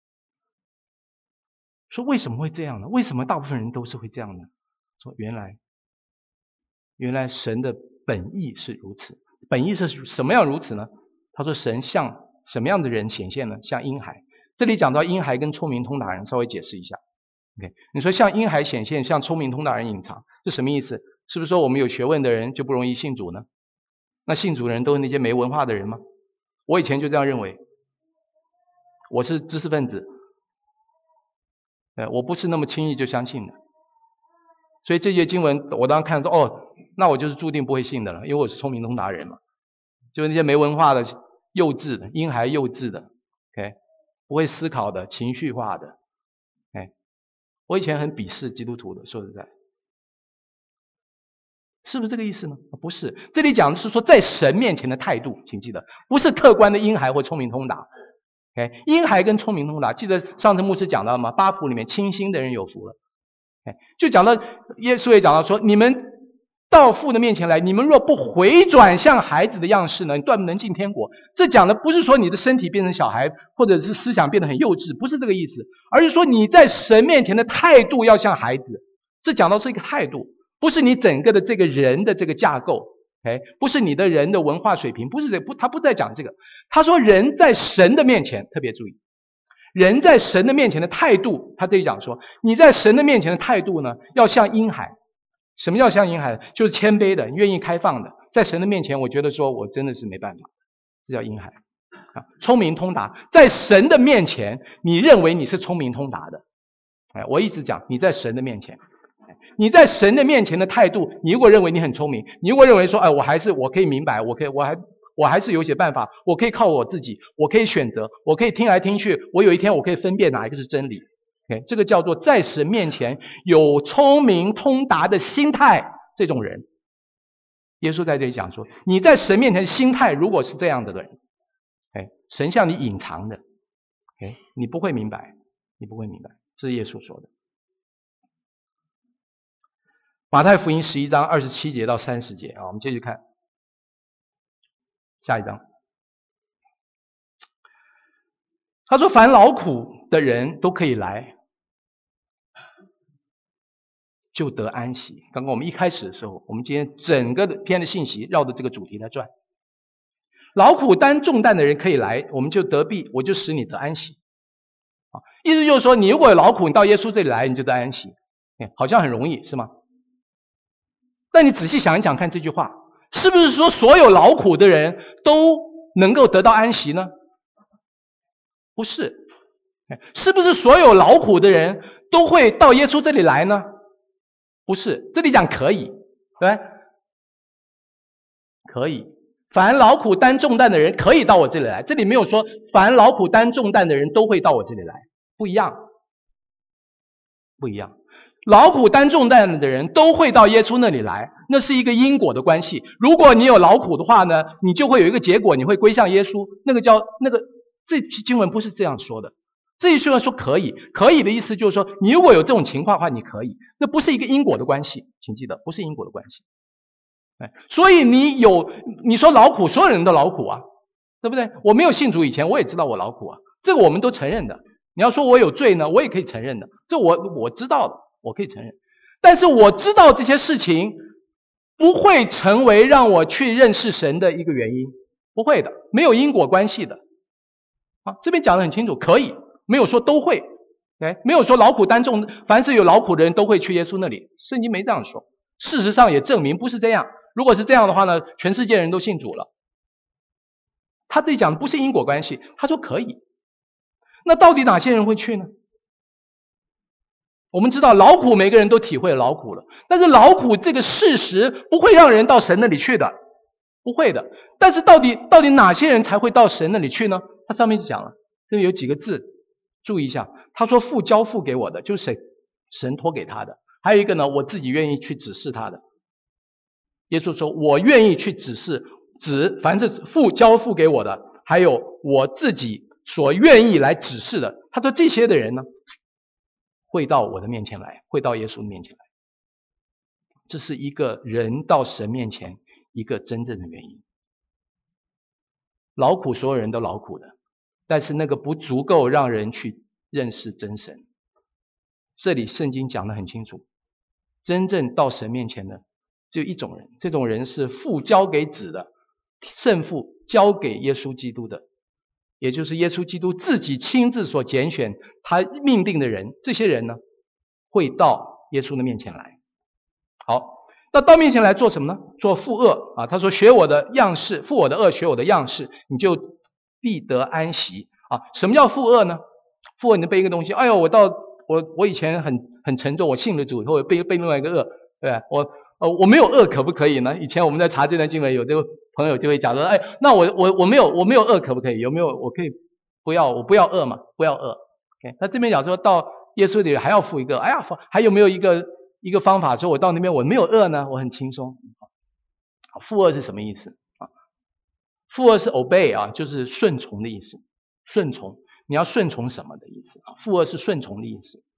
说为什么会这样呢？为什么大部分人都是会这样呢？说原来神的本意是如此。本意是什么样如此呢？他说神像什么样的人显现呢？像婴孩。这里讲到婴孩跟聪明通达人，稍微解释一下。OK， 你说像婴孩显现，像聪明通达人隐藏，这什么意思？是不是说我们有学问的人就不容易信主呢？那信主的人都是那些没文化的人吗？我以前就这样认为，我是知识分子，我不是那么轻易就相信的。所以这些经文我当时看说，哦，那我就是注定不会信的了，因为我是聪明通达人嘛。就是那些没文化的、幼稚的、婴孩幼稚的 ，OK， 不会思考的、情绪化的，我以前很鄙视基督徒的，说实在，是不是这个意思呢？不是，这里讲的是说在神面前的态度，请记得，不是客观的婴孩或聪明通达。婴孩跟聪明通达，记得上次牧师讲到吗？八福里面清心的人有福了。就讲到耶稣也讲到说，你们到父的面前来，你们若不回转像孩子的样式呢，你断不能进天国。这讲的不是说你的身体变成小孩，或者是思想变得很幼稚，不是这个意思，而是说你在神面前的态度要像孩子。这讲到是一个态度，不是你整个的这个人的这个架构，不是你的人的文化水平，不是这个，他不在讲这个。他说人在神的面前，特别注意，人在神的面前的态度，他这里讲说，你在神的面前的态度呢，要像婴孩。什么叫像婴孩？就是谦卑的，愿意开放的。在神的面前，我觉得说我真的是没办法，这叫婴孩。聪明通达，在神的面前，你认为你是聪明通达的。我一直讲，你在神的面前，你在神的面前的态度，你如果认为你很聪明，你如果认为说，我可以明白，我还是有些办法，我可以靠我自己，我可以选择，我可以听来听去，我有一天我可以分辨哪一个是真理。这个叫做在神面前有聪明通达的心态，这种人，耶稣在这里讲说，你在神面前的心态如果是这样的人，神向你隐藏的，你不会明白，这是耶稣说的。马太福音11章27节到30节啊，我们继续看下一章。他说凡劳苦的人都可以来，就得安息。刚刚我们一开始的时候，我们今天整个篇的信息绕着这个主题来转。劳苦担重担的人可以来，我们就得必，我就使你得安息。意思就是说，你如果有劳苦，你到耶稣这里来，你就得安息。好像很容易，是吗？但你仔细想一想看这句话，是不是说所有劳苦的人都能够得到安息呢？不是。是不是所有劳苦的人都会到耶稣这里来呢？不是，这里讲可以，对，可以。凡劳苦担重担的人可以到我这里来，这里没有说凡劳苦担重担的人都会到我这里来，不一样。劳苦担重担的人都会到耶稣那里来，那是一个因果的关系。如果你有劳苦的话呢，你就会有一个结果，你会归向耶稣。这经文不是这样说的。这一说可以，可以的意思就是说，你如果有这种情况的话，你可以，那不是一个因果的关系，请记得，不是因果的关系。所以你说劳苦，所有人都劳苦啊，对不对？我没有信主以前，我也知道我劳苦啊，这个我们都承认的。你要说我有罪呢，我也可以承认的，这我知道的，我可以承认。但是我知道这些事情不会成为让我去认识神的一个原因，不会的，没有因果关系的。这边讲得很清楚，可以。没有说都会，没有说劳苦担重，凡是有劳苦的人都会去耶稣那里，圣经没这样说。事实上也证明不是这样。如果是这样的话呢，全世界人都信主了。他这里讲的不是因果关系，他说可以。那到底哪些人会去呢？ 我们知道劳苦每个人都体会劳苦了，但是劳苦这个事实不会让人到神那里去的，不会的。但是到底哪些人才会到神那里去呢？他上面就讲了，这里有几个字，注意一下。他说父交付给我的，就是神托给他的。还有一个呢，我自己愿意去指示他的。耶稣说我愿意去指示，凡是父交付给我的，还有我自己所愿意来指示的。他说这些的人呢，会到我的面前来，会到耶稣的面前来。这是一个人到神面前一个真正的原因。劳苦所有人都劳苦的，但是那个不足够让人去认识真神。这里圣经讲得很清楚，真正到神面前的只有一种人，这种人是父交给子的，圣父交给耶稣基督的，也就是耶稣基督自己亲自所拣选他命定的人。这些人呢，会到耶稣的面前来。好，那到面前来做什么呢？做负恶啊！他说学我的样式，负我的恶，学我的样式，你就必得安息啊！什么叫负恶呢？负恶，你背一个东西，哎呦，我以前很沉重，我信了主以后背另外一个恶，对吧？我没有恶可不可以呢？以前我们在查这段经文，有这个朋友就会讲说，哎，那我没有恶可不可以？有没有我可以我不要恶嘛？不要恶。OK， 那这边讲说到耶稣里还要负一个，哎呀，还有没有一个方法说我到那边我没有恶呢？我很轻松。负恶是什么意思啊？负恶是 obey 啊，就是顺从的意思。顺从，你要顺从什么的意思啊？负恶是顺从的意思。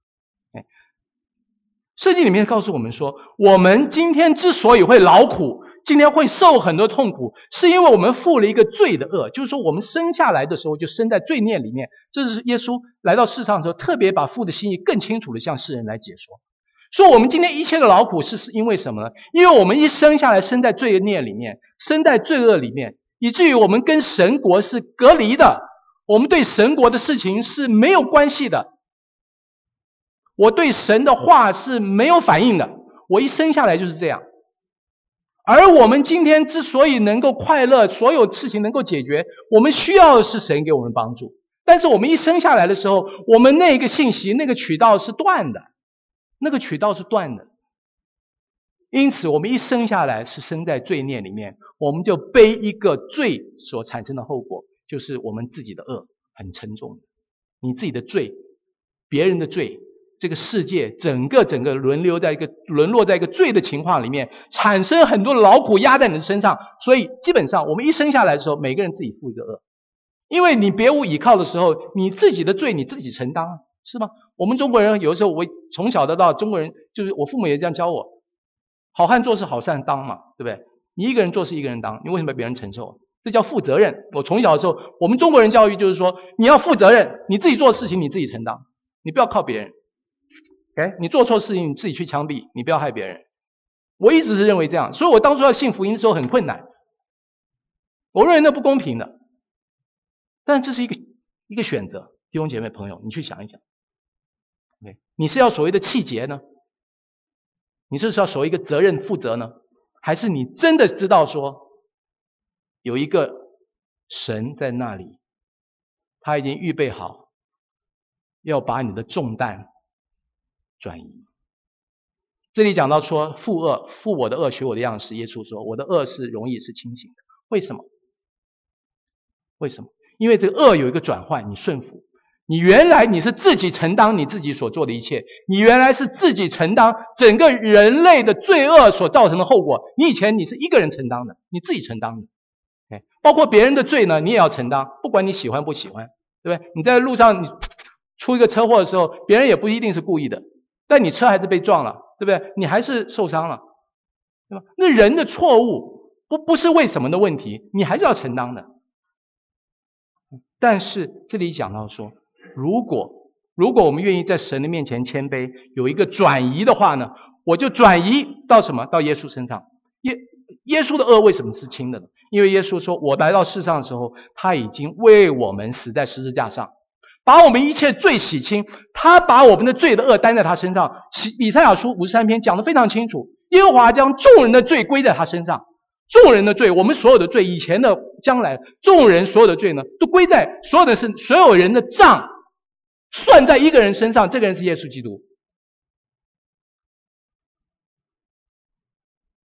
圣经里面告诉我们说，我们今天之所以会劳苦，今天会受很多痛苦，是因为我们负了一个罪的恶，就是说我们生下来的时候就生在罪孽里面。这是耶稣来到世上的时候特别把父的心意更清楚的向世人来解说。说我们今天一切的劳苦是因为什么呢？因为我们一生下来生在罪孽里面，生在罪恶里面，以至于我们跟神国是隔离的，我们对神国的事情是没有关系的，我对神的话是没有反应的，我一生下来就是这样。而我们今天之所以能够快乐，所有事情能够解决，我们需要的是神给我们帮助。但是我们一生下来的时候，我们那个信息那个渠道是断的，那个渠道是断的。因此我们一生下来是生在罪孽里面，我们就背一个罪所产生的后果，就是我们自己的恶，很沉重的。你自己的罪，别人的罪，这个世界整个沦落在一个罪的情况里面，产生很多的劳苦压在你的身上。所以基本上我们一生下来的时候，每个人自己负一个恶，因为你别无倚靠的时候，你自己的罪你自己承担，是吗？我们中国人有的时候，我从小到中国人，就是我父母也这样教我，好汉做事好汉当嘛，对不对？你一个人做事一个人当，你为什么别人承受？这叫负责任。我从小的时候，我们中国人教育就是说，你要负责任，你自己做的事情你自己承担，你不要靠别人。Okay？ 你做错事情你自己去枪毙，你不要害别人。我一直是认为这样，所以我当初要信福音的时候很困难，我认为那不公平的。但这是一个选择，弟兄姐妹朋友，你去想一想。Okay？ 你是要所谓的气节呢？你是要所谓一个责任负责呢？还是你真的知道说有一个神在那里，他已经预备好要把你的重担转移。这里讲到说负恶，负我的恶，学我的样式。耶稣说我的恶是容易是清醒的。为什么？为什么？因为这个恶有一个转换，你顺服。你原来你是自己承担你自己所做的一切，你原来是自己承担整个人类的罪恶所造成的后果。你以前你是一个人承担的，你自己承担的。包括别人的罪呢，你也要承担，不管你喜欢不喜欢，对不对？你在路上你出一个车祸的时候，别人也不一定是故意的，但你车还是被撞了，对不对？你还是受伤了，对吧？那人的错误不是为什么的问题，你还是要承担的。但是这里讲到说，如果我们愿意在神的面前谦卑，有一个转移的话呢，我就转移到什么？到耶稣身上。耶稣的恶为什么是轻的呢？因为耶稣说我来到世上的时候，他已经为我们死在十字架上，把我们一切罪洗清，他把我们的罪的恶担在他身上。以赛亚书53篇讲得非常清楚，耶和华将众人的罪归在他身上。众人的罪，我们所有的罪，以前的将来，众人所有的罪呢，都归在所有人的账算在一个人身上，这个人是耶稣基督。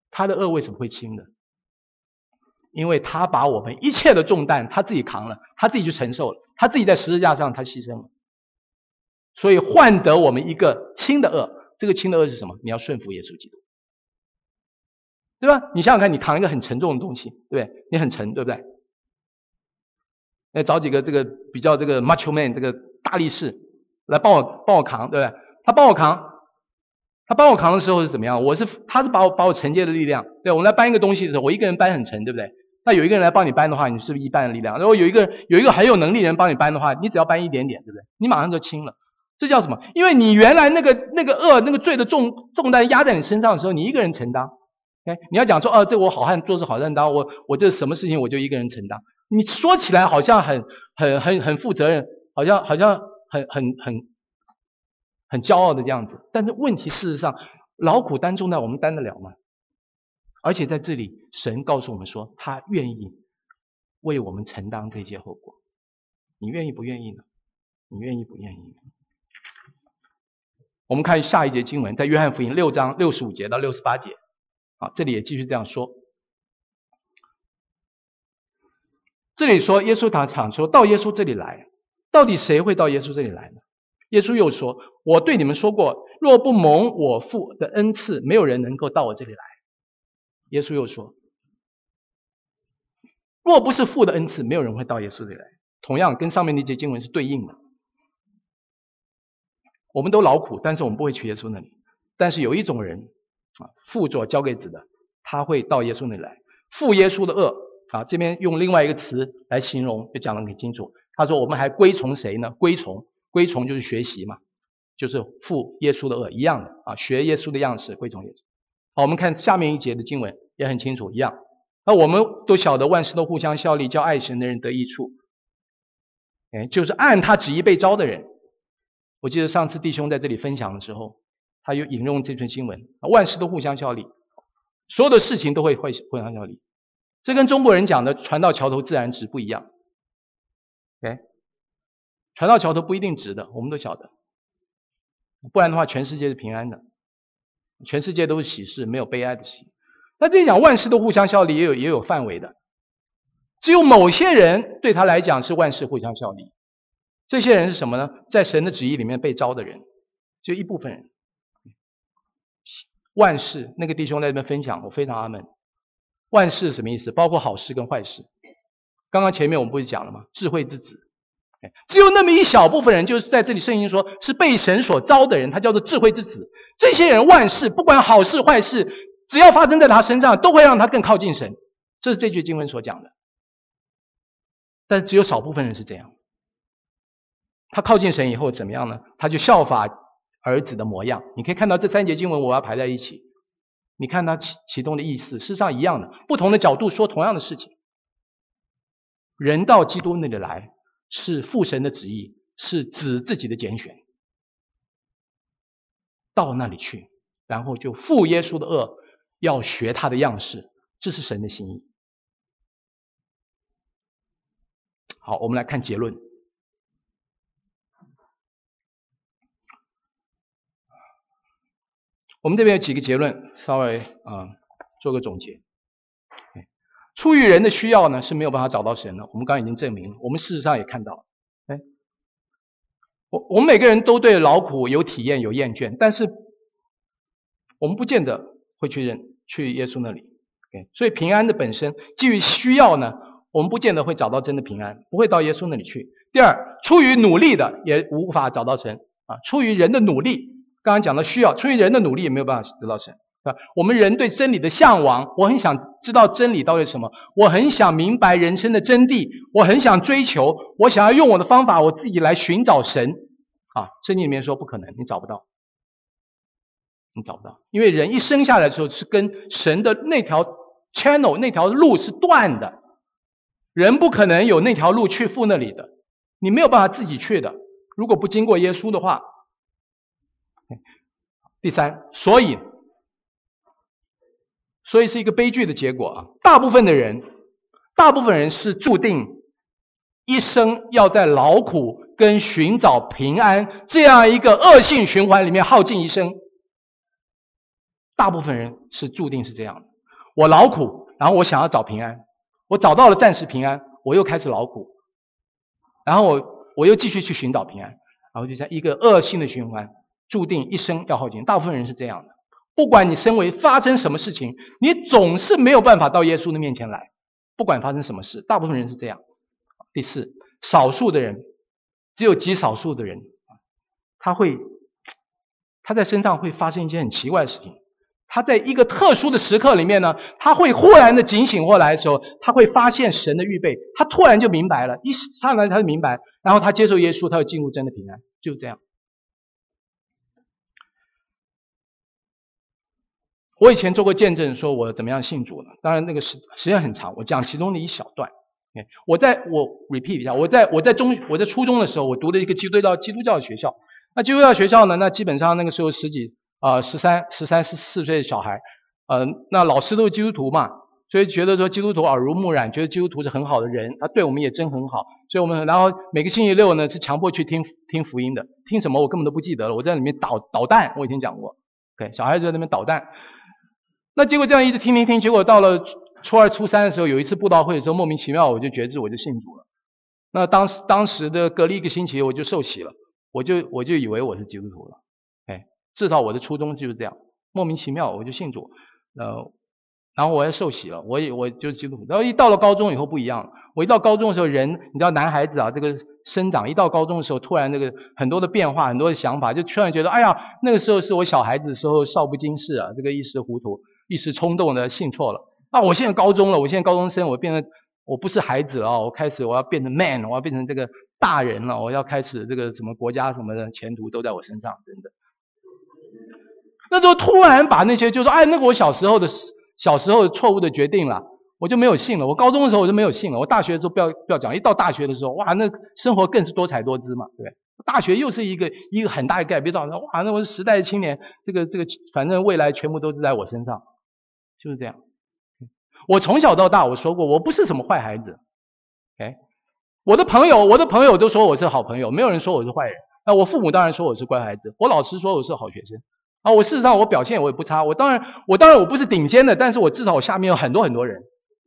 他的恶为什么会轻的？因为他把我们一切的重担他自己扛了，他自己去承受了，他自己在十字架上他牺牲了，所以换得我们一个轻的恶。这个轻的恶是什么？你要顺服耶稣基督，对吧？你想想看，你扛一个很沉重的东西，对不对？你很沉，对不对？找几个这个比较这个 macho man 这个大力士来帮我扛，对不对？他帮我扛的时候是怎么样？他是把我承接的力量，对，我们来搬一个东西的时候，我一个人搬很沉，对不对？那有一个人来帮你搬的话，你是不是一半的力量？如果有一个很有能力的人帮你搬的话，你只要搬一点点，对不对？你马上就轻了。这叫什么？因为你原来那个恶那个罪的重担压在你身上的时候，你一个人承担。你要讲说这我好汉做事好担当，我这什么事情我就一个人承担。你说起来好像很负责任，好像很骄傲的样子，但是问题事实上，劳苦担重担我们担得了吗？而且在这里，神告诉我们说，他愿意为我们承担这些后果。你愿意不愿意呢？你愿意不愿意呢？我们看下一节经文，在约翰福音6章65节到68节，这里也继续这样说。这里说耶稣常说到耶稣这里来，到底谁会到耶稣这里来呢？耶稣又说，我对你们说过，若不蒙我父的恩赐，没有人能够到我这里来。耶稣又说，若不是父的恩赐，没有人会到耶稣这里来。同样跟上面那节经文是对应的。我们都劳苦，但是我们不会去耶稣那里。但是有一种人父所交给子的，他会到耶稣那里来。负耶稣的恶这边用另外一个词来形容，就讲得很清楚。他说我们还归从谁呢？归从就是学习嘛，就是负耶稣的恶一样的学耶稣的样式，归从耶稣。好，我们看下面一节的经文也很清楚，一样。那我们都晓得万事都互相效力，叫爱神的人得益处，就是按他旨意被召的人。我记得上次弟兄在这里分享的时候，他有引用这段经文，万事都互相效力，所有的事情都会互相效力。这跟中国人讲的船到桥头自然直不一样。船到桥头不一定直的，我们都晓得，不然的话全世界是平安的，全世界都是喜事，没有悲哀的喜。那这里讲万事都互相效力，也有范围的，只有某些人对他来讲是万事互相效力。这些人是什么呢？在神的旨意里面被召的人，就一部分人。万事，那个弟兄在这边分享，我非常阿们。万事什么意思？包括好事跟坏事。刚刚前面我们不是讲了吗？智慧之子，只有那么一小部分人，就是在这里圣经说是被神所召的人，他叫做智慧之子。这些人万事，不管好事坏事，只要发生在他身上，都会让他更靠近神。这是这句经文所讲的。但只有少部分人是这样。他靠近神以后怎么样呢？他就效法儿子的模样。你可以看到这3节经文我要排在一起，你看它其中的意思，事实上一样的，不同的角度说同样的事情。人到基督那里来，是父神的旨意，是子自己的拣选，到那里去，然后就负耶稣的恶，要学他的样式，这是神的心意。好，我们来看结论。我们这边有几个结论，稍微做个总结。出于人的需要呢，是没有办法找到神的。我们刚刚已经证明了，我们事实上也看到了。我们每个人都对劳苦有体验有厌倦，但是我们不见得会去耶稣那里。所以平安的本身基于需要呢，我们不见得会找到真的平安，不会到耶稣那里去。第二，出于努力的也无法找到神出于人的努力，刚刚讲的需要，出于人的努力也没有办法得到神。我们人对真理的向往，我很想知道真理到底是什么，我很想明白人生的真谛，我很想追求，我想要用我的方法我自己来寻找神圣经里面说不可能，你找不到，因为人一生下来的时候是跟神的那条 channel 那条路是断的，人不可能有那条路去父那里的，你没有办法自己去的，如果不经过耶稣的话。第三，所以是一个悲剧的结果大部分人是注定一生要在劳苦跟寻找平安这样一个恶性循环里面耗尽一生，大部分人是注定是这样的。 我劳苦，然后我想要找平安，我找到了暂时平安，我又开始劳苦，然后我又继续去寻找平安，然后就像一个恶性的循环，注定一生要耗尽。大部分人是这样的，不管你身为发生什么事情，你总是没有办法到耶稣的面前来，不管发生什么事，大部分人是这样。第四，少数的人，只有极少数的人，他在身上会发生一件很奇怪的事情。他在一个特殊的时刻里面呢，他会忽然的警醒过来的时候，他会发现神的预备，他突然就明白了，一刹那他就明白，然后他接受耶稣，他就进入真的平安，就这样。我以前做过见证，说我怎么样信主了，当然那个时间很长，我讲其中的一小段。我 repeat 一下，我在初中的时候，我读的一个基督教的学校。那基督教学校呢，那基本上那个时候13、14岁的小孩，那老师都是基督徒嘛，所以觉得说基督徒耳濡目染，觉得基督徒是很好的人，他对我们也真很好，所以我们然后每个星期六呢是强迫去听福音的，听什么我根本都不记得了，我在里面捣蛋，我以前讲过，小孩子在那边捣蛋。那结果这样一直听，结果到了初2、初3的时候，有一次布道会的时候，莫名其妙我就决志，我就信主了。那当时的隔了一个星期，我就受洗了，我就以为我是基督徒了。至少我的初衷就是这样，莫名其妙我就信主，然后我也受洗了，我就是基督徒。然后一到了高中以后不一样了，我一到高中的时候，人你知道男孩子啊，这个生长一到高中的时候，突然那个很多的变化，很多的想法，就突然觉得哎呀，那个时候是我小孩子的时候少不经事啊，这个一时糊涂，一时冲动的信错了。那我现在高中了，我现在高中生，我不是孩子啊，我要变成 man， 我要变成这个大人了，我要开始这个什么国家什么的前途都在我身上，真的。那时候突然把那些就说那个我小时候的错误的决定了，我就没有信了。我高中的时候我就没有信了，我大学的时候不要讲，一到大学的时候，哇，那生活更是多彩多姿嘛，对不对？大学又是一个很大的改变，哇，那我是时代青年，这个反正未来全部都是在我身上，就是这样。我从小到大我说过，我不是什么坏孩子，我的朋友都说我是好朋友，没有人说我是坏人。那我父母当然说我是乖孩子，我老师说我是好学生。我事实上我表现我也不差，我当然我不是顶尖的，但是我至少我下面有很多人。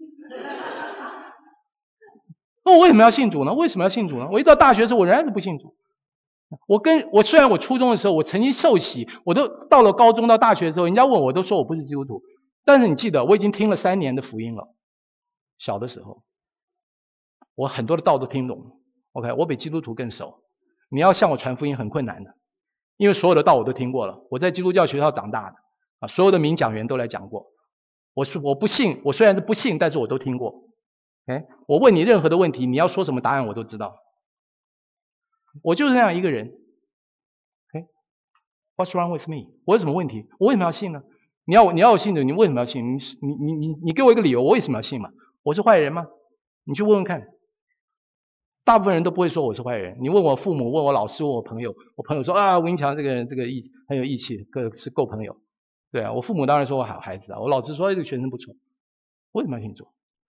那我为什么要信主呢？我一到大学的时候我仍然是不信主。虽然我初中的时候我曾经受洗，我都到了高中到大学的时候，人家问我都说我不是基督徒，但是你记得我已经听了3年的福音了。小的时候我很多的道都听懂了 ，OK， 我比基督徒更熟。你要向我传福音很困难的，因为所有的道我都听过了。我在基督教学校长大的所有的名讲员都来讲过。我不信，我虽然是不信，但是我都听过。我问你任何的问题，你要说什么答案我都知道。我就是那样一个人。What's wrong with me？ 我有什么问题？我为什么要信呢？你要我信的，你为什么要信？你给我一个理由，我为什么要信嘛？我是坏人吗？你去问问看。大部分人都不会说我是坏人。你问我父母，问我老师，问我朋友，我朋友说吴英强这个人很有义气，是够朋友。对啊，我父母当然说我好孩子啊，我老师说这个学生不错。为什么要信主？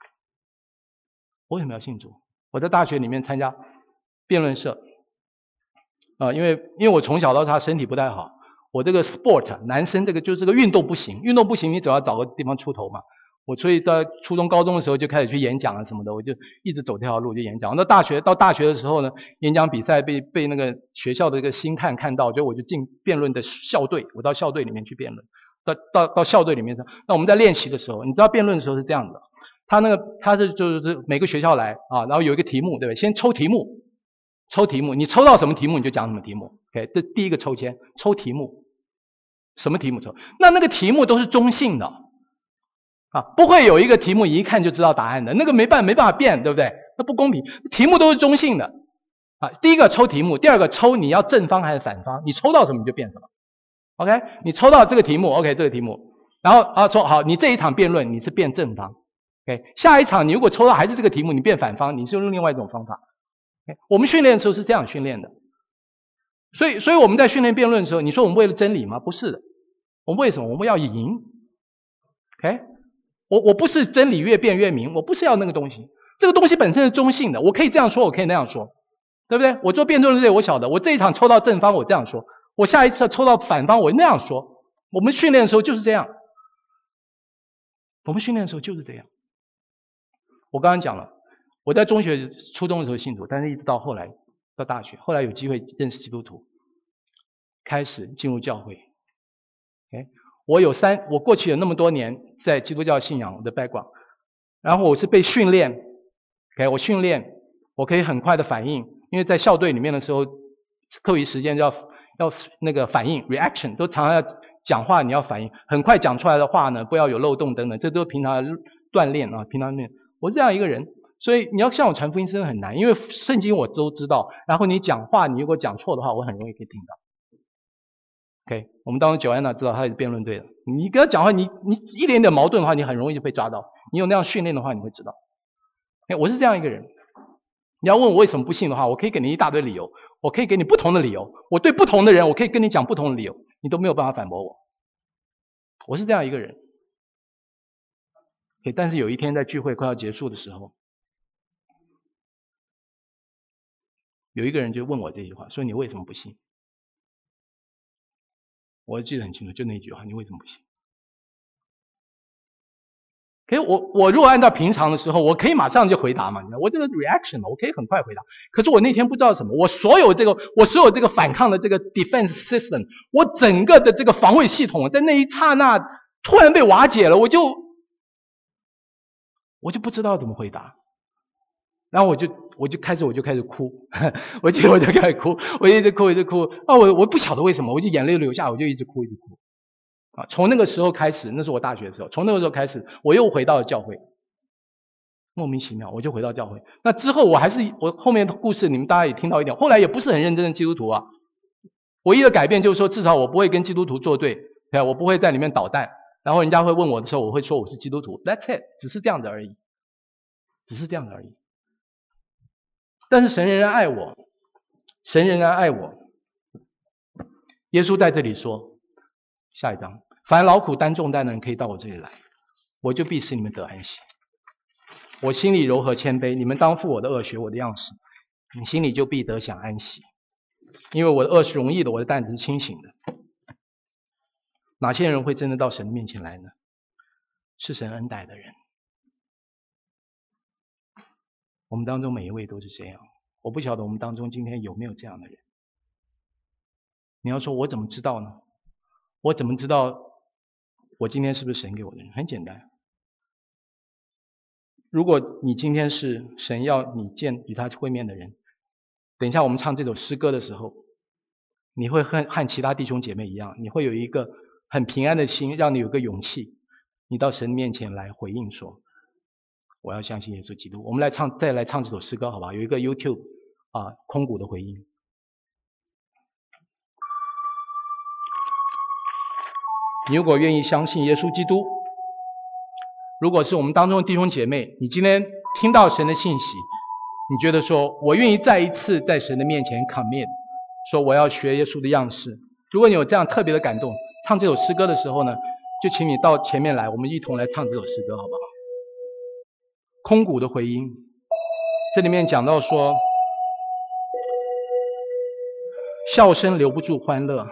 我在大学里面参加辩论社因为我从小到大身体不太好，我这个 sport 男生这个运动不行，你总要找个地方出头嘛。所以在初中高中的时候就开始去演讲啊什么的，我就一直走这条路就演讲。到大学的时候呢，演讲比赛被那个学校的一个星探看到，我就进辩论的校队，我到校队里面去辩论。到校队里面，那我们在练习的时候，你知道辩论的时候是这样的，他是就是每个学校来然后有一个题目，对不对？先抽题目，你抽到什么题目你就讲什么题目。OK， 这第一个抽签，抽题目，什么题目抽？那个题目都是中性的。不会有一个题目一看就知道答案的，那个没办法变，对不对？那不公平。题目都是中性的第一个抽题目，第二个抽你要正方还是反方，你抽到什么你就变什么。OK， 你抽到这个题目 ，OK， 这个题目，然后说好，你这一场辩论你是变正方 ，OK， 下一场你如果抽到还是这个题目，你变反方，你是用另外一种方法。OK， 我们训练的时候是这样训练的，所以我们在训练辩论的时候，你说我们为了真理吗？不是的，我们为什么？我们要赢。OK。我不是真理越辩越明，我不是要那个东西，这个东西本身是中性的，我可以这样说，我可以那样说，对不对？我做辩论队，我晓得，我这一场抽到正方，我这样说，我下一次抽到反方，我那样说。我们训练的时候就是这样。 我们训练的时候就是这样。我刚刚讲了，我在中学、初中的时候信主，但是一直到后来到大学，后来有机会认识基督徒，开始进入教会。Okay? 我过去有那么多年在基督教信仰的 background， 然后我是被训练 ，okay? 我训练我可以很快的反应，因为在校队里面的时候，课余时间要那个反应 reaction， 都常常要讲话，你要反应，很快讲出来的话呢，不要有漏洞等等，这都是平常的锻炼啊，平常练。我是这样一个人，所以你要向我传福音真的很难，因为圣经我都知道，然后你讲话，你如果讲错的话，我很容易可以听到。OK， 我们当中Joanna知道她是辩论队的，你跟他讲话，你一点点矛盾的话，你很容易就被抓到。你有那样训练的话，你会知道。我是这样一个人。你要问我为什么不信的话，我可以给你一大堆理由，我可以给你不同的理由，我对不同的人，我可以跟你讲不同的理由，你都没有办法反驳我。我是这样一个人。但是有一天在聚会快要结束的时候，有一个人就问我这句话，说你为什么不信？我记得很清楚，就那句话，你为什么不信？我如果按照平常的时候，我可以马上就回答嘛，我这个 reaction 嘛，我可以很快回答。可是我那天不知道什么，我所有这个反抗的这个 defense system， 我整个的这个防卫系统，在那一刹那突然被瓦解了，我就不知道怎么回答。然后我就开始哭，我就开始哭，我一直哭啊！我不晓得为什么，我就眼泪流下，我就一直哭啊！从那个时候开始，那是我大学的时候，从那个时候开始，我又回到了教会，莫名其妙我就回到教会。那之后我后面的故事你们大家也听到一点，后来也不是很认真的基督徒啊。唯一的改变就是说，至少我不会跟基督徒作对，我不会在里面捣蛋。然后人家会问我的时候，我会说我是基督徒 ，That's it， 只是这样子而已。但是神仍然爱我，耶稣在这里说，下一章，凡劳苦担重担的人可以到我这里来，我就必使你们得安息。我心里柔和谦卑，你们当负我的恶，学我的样式，你心里就必得享安息。因为我的恶是容易的，我的担子是轻省的。哪些人会真的到神的面前来呢？是神恩待的人。我们当中每一位都是这样，我不晓得我们当中今天有没有这样的人。你要说我怎么知道呢？我怎么知道我今天是不是神给我的人？很简单，如果你今天是神要你与他会面的人，等一下我们唱这首诗歌的时候，你会和其他弟兄姐妹一样，你会有一个很平安的心，让你有个勇气，你到神面前来回应说，我要相信耶稣基督。我们再来唱这首诗歌好吧？有一个 YouTube 空谷的回应。你如果愿意相信耶稣基督，如果是我们当中的弟兄姐妹，你今天听到神的信息，你觉得说我愿意再一次在神的面前 commit， 说我要学耶稣的样式。如果你有这样特别的感动，唱这首诗歌的时候呢，就请你到前面来，我们一同来唱这首诗歌好不好？空谷的回音，这里面讲到说，笑声留不住欢乐，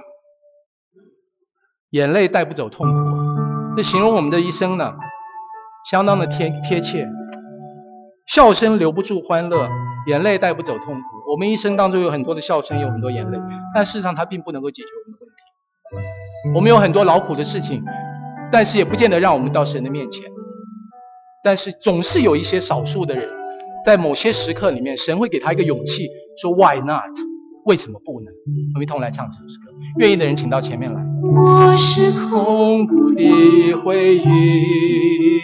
眼泪带不走痛苦。这形容我们的一生呢，相当的贴切。笑声留不住欢乐，眼泪带不走痛苦。我们一生当中有很多的笑声，有很多眼泪，但事实上它并不能够解决我们的问题。我们有很多劳苦的事情，但是也不见得让我们到神的面前。但是总是有一些少数的人，在某些时刻里面，神会给他一个勇气，说 Why not？ 为什么不呢？我们一同来唱这首诗歌。愿意的人请到前面来。我是空谷的回音，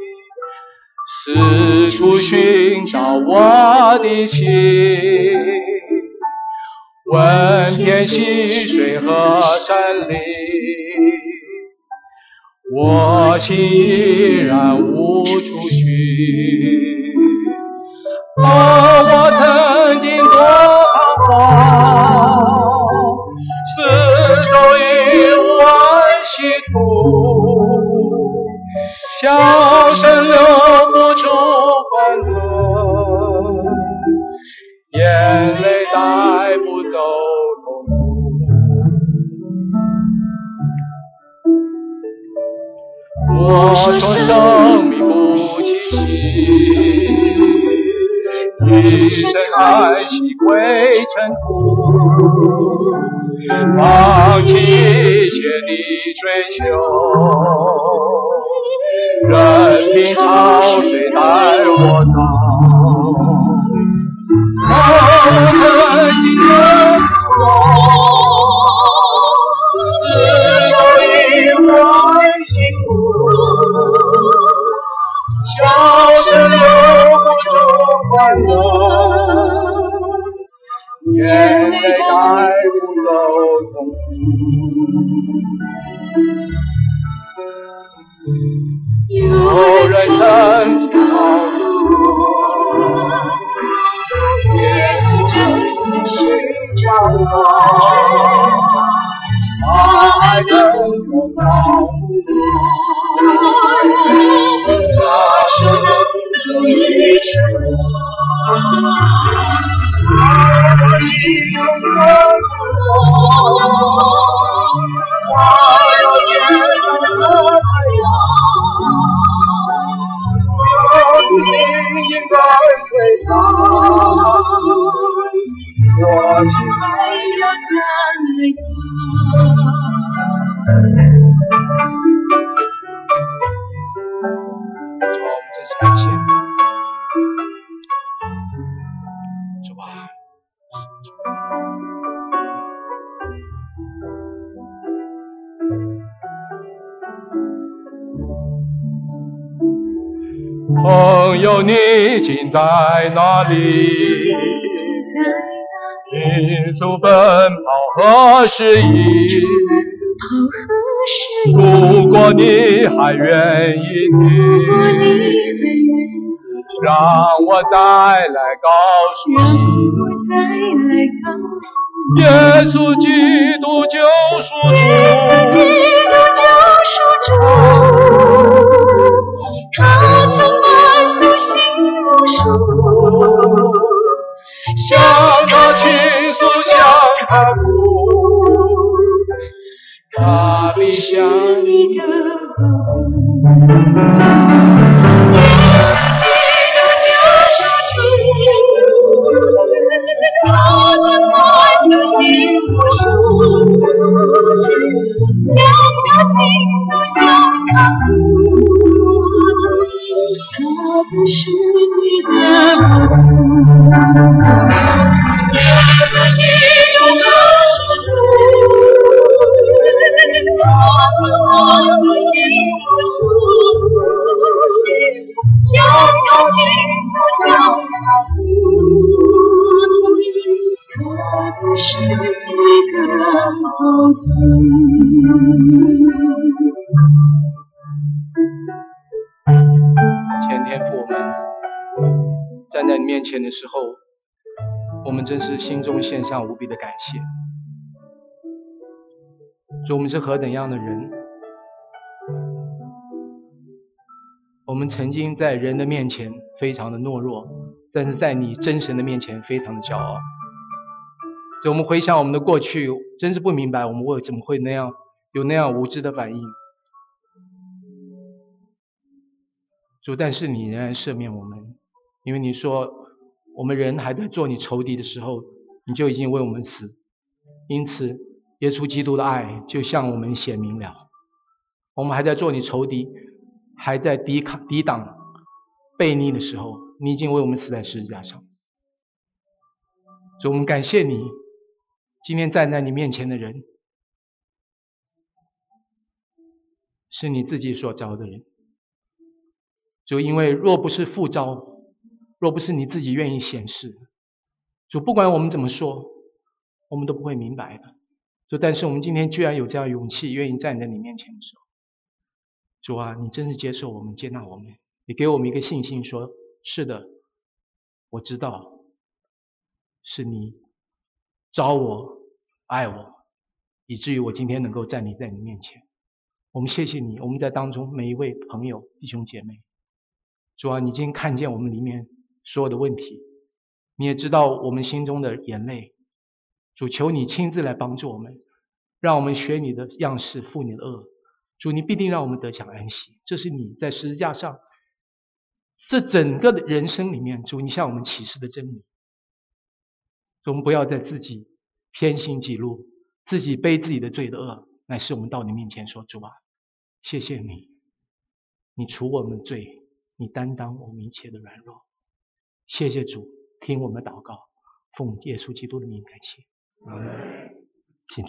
四处寻找我的情，闻遍溪水和山林，我心依然无处去。我曾经多彷徨，四周一万稀土，笑声留不住欢乐，眼泪带不走痛苦。 我说生命不稀奇，一生爱惜归尘土，放弃一切的追求，任凭潮水带我走。我曾经的只求一碗幸福，笑声留不住欢乐，眼泪带不走痛苦。有人曾经告诉我，耶稣真的寻找我，他爱能够保护我，他是能够医治我，我心中的我有天的太阳，我紧紧跟随他，我心还要赞美他。主啊，我们真是感谢你。主啊，朋友，你竟在哪里？民族奔跑何时已？如果你还愿意听，让我再来告诉你，耶稣基督救赎主，他曾满足心无数，向他倾诉，向他哭，他必向你的宝他曾满足心无数，向他倾诉，向他哭，他不是你的宝耶稣基督救赎主，他曾满足心无数，向他倾诉，向他哭，他不是你的宝前天父，我们站在你面前的时候，我们真是心中献上无比的感谢。主，我们是何等样的人？我们曾经在人的面前非常的懦弱，但是在你真神的面前非常的骄傲。所以我们回想我们的过去，真是不明白我们为什么会那样有那样无知的反应。主，但是你仍然赦免我们，因为你说我们人还在做你仇敌的时候，你就已经为我们死。因此耶稣基督的爱就向我们显明了，我们还在做你仇敌，还在抵挡悖逆的时候，你已经为我们死在十字架上。主，我们感谢你，今天站在你面前的人是你自己所召的人。主，因为若不是父召，若不是你自己愿意显示，主，不管我们怎么说，我们都不会明白的。主，但是我们今天居然有这样勇气，愿意站在你面前的时候，主啊，你真是接受我们，接纳我们，你给我们一个信心说，是的，我知道是你召我，爱我，以至于我今天能够站立在你面前。我们谢谢你，我们在当中每一位朋友弟兄姐妹，主啊，你已经看见我们里面所有的问题，你也知道我们心中的眼泪。主，求你亲自来帮助我们，让我们学你的样式，负你的恶， 主，你必定让我们得享安息。这是你在十字架上这整个的人生里面，主，你向我们启示的真理。主，我们不要再自己偏行己路，自己背自己的罪的恶，乃是我们到你面前说，主啊，谢谢你，你除我们罪，你担当我们一切的软弱。谢谢主，听我们的祷告，奉耶稣基督的名感谢。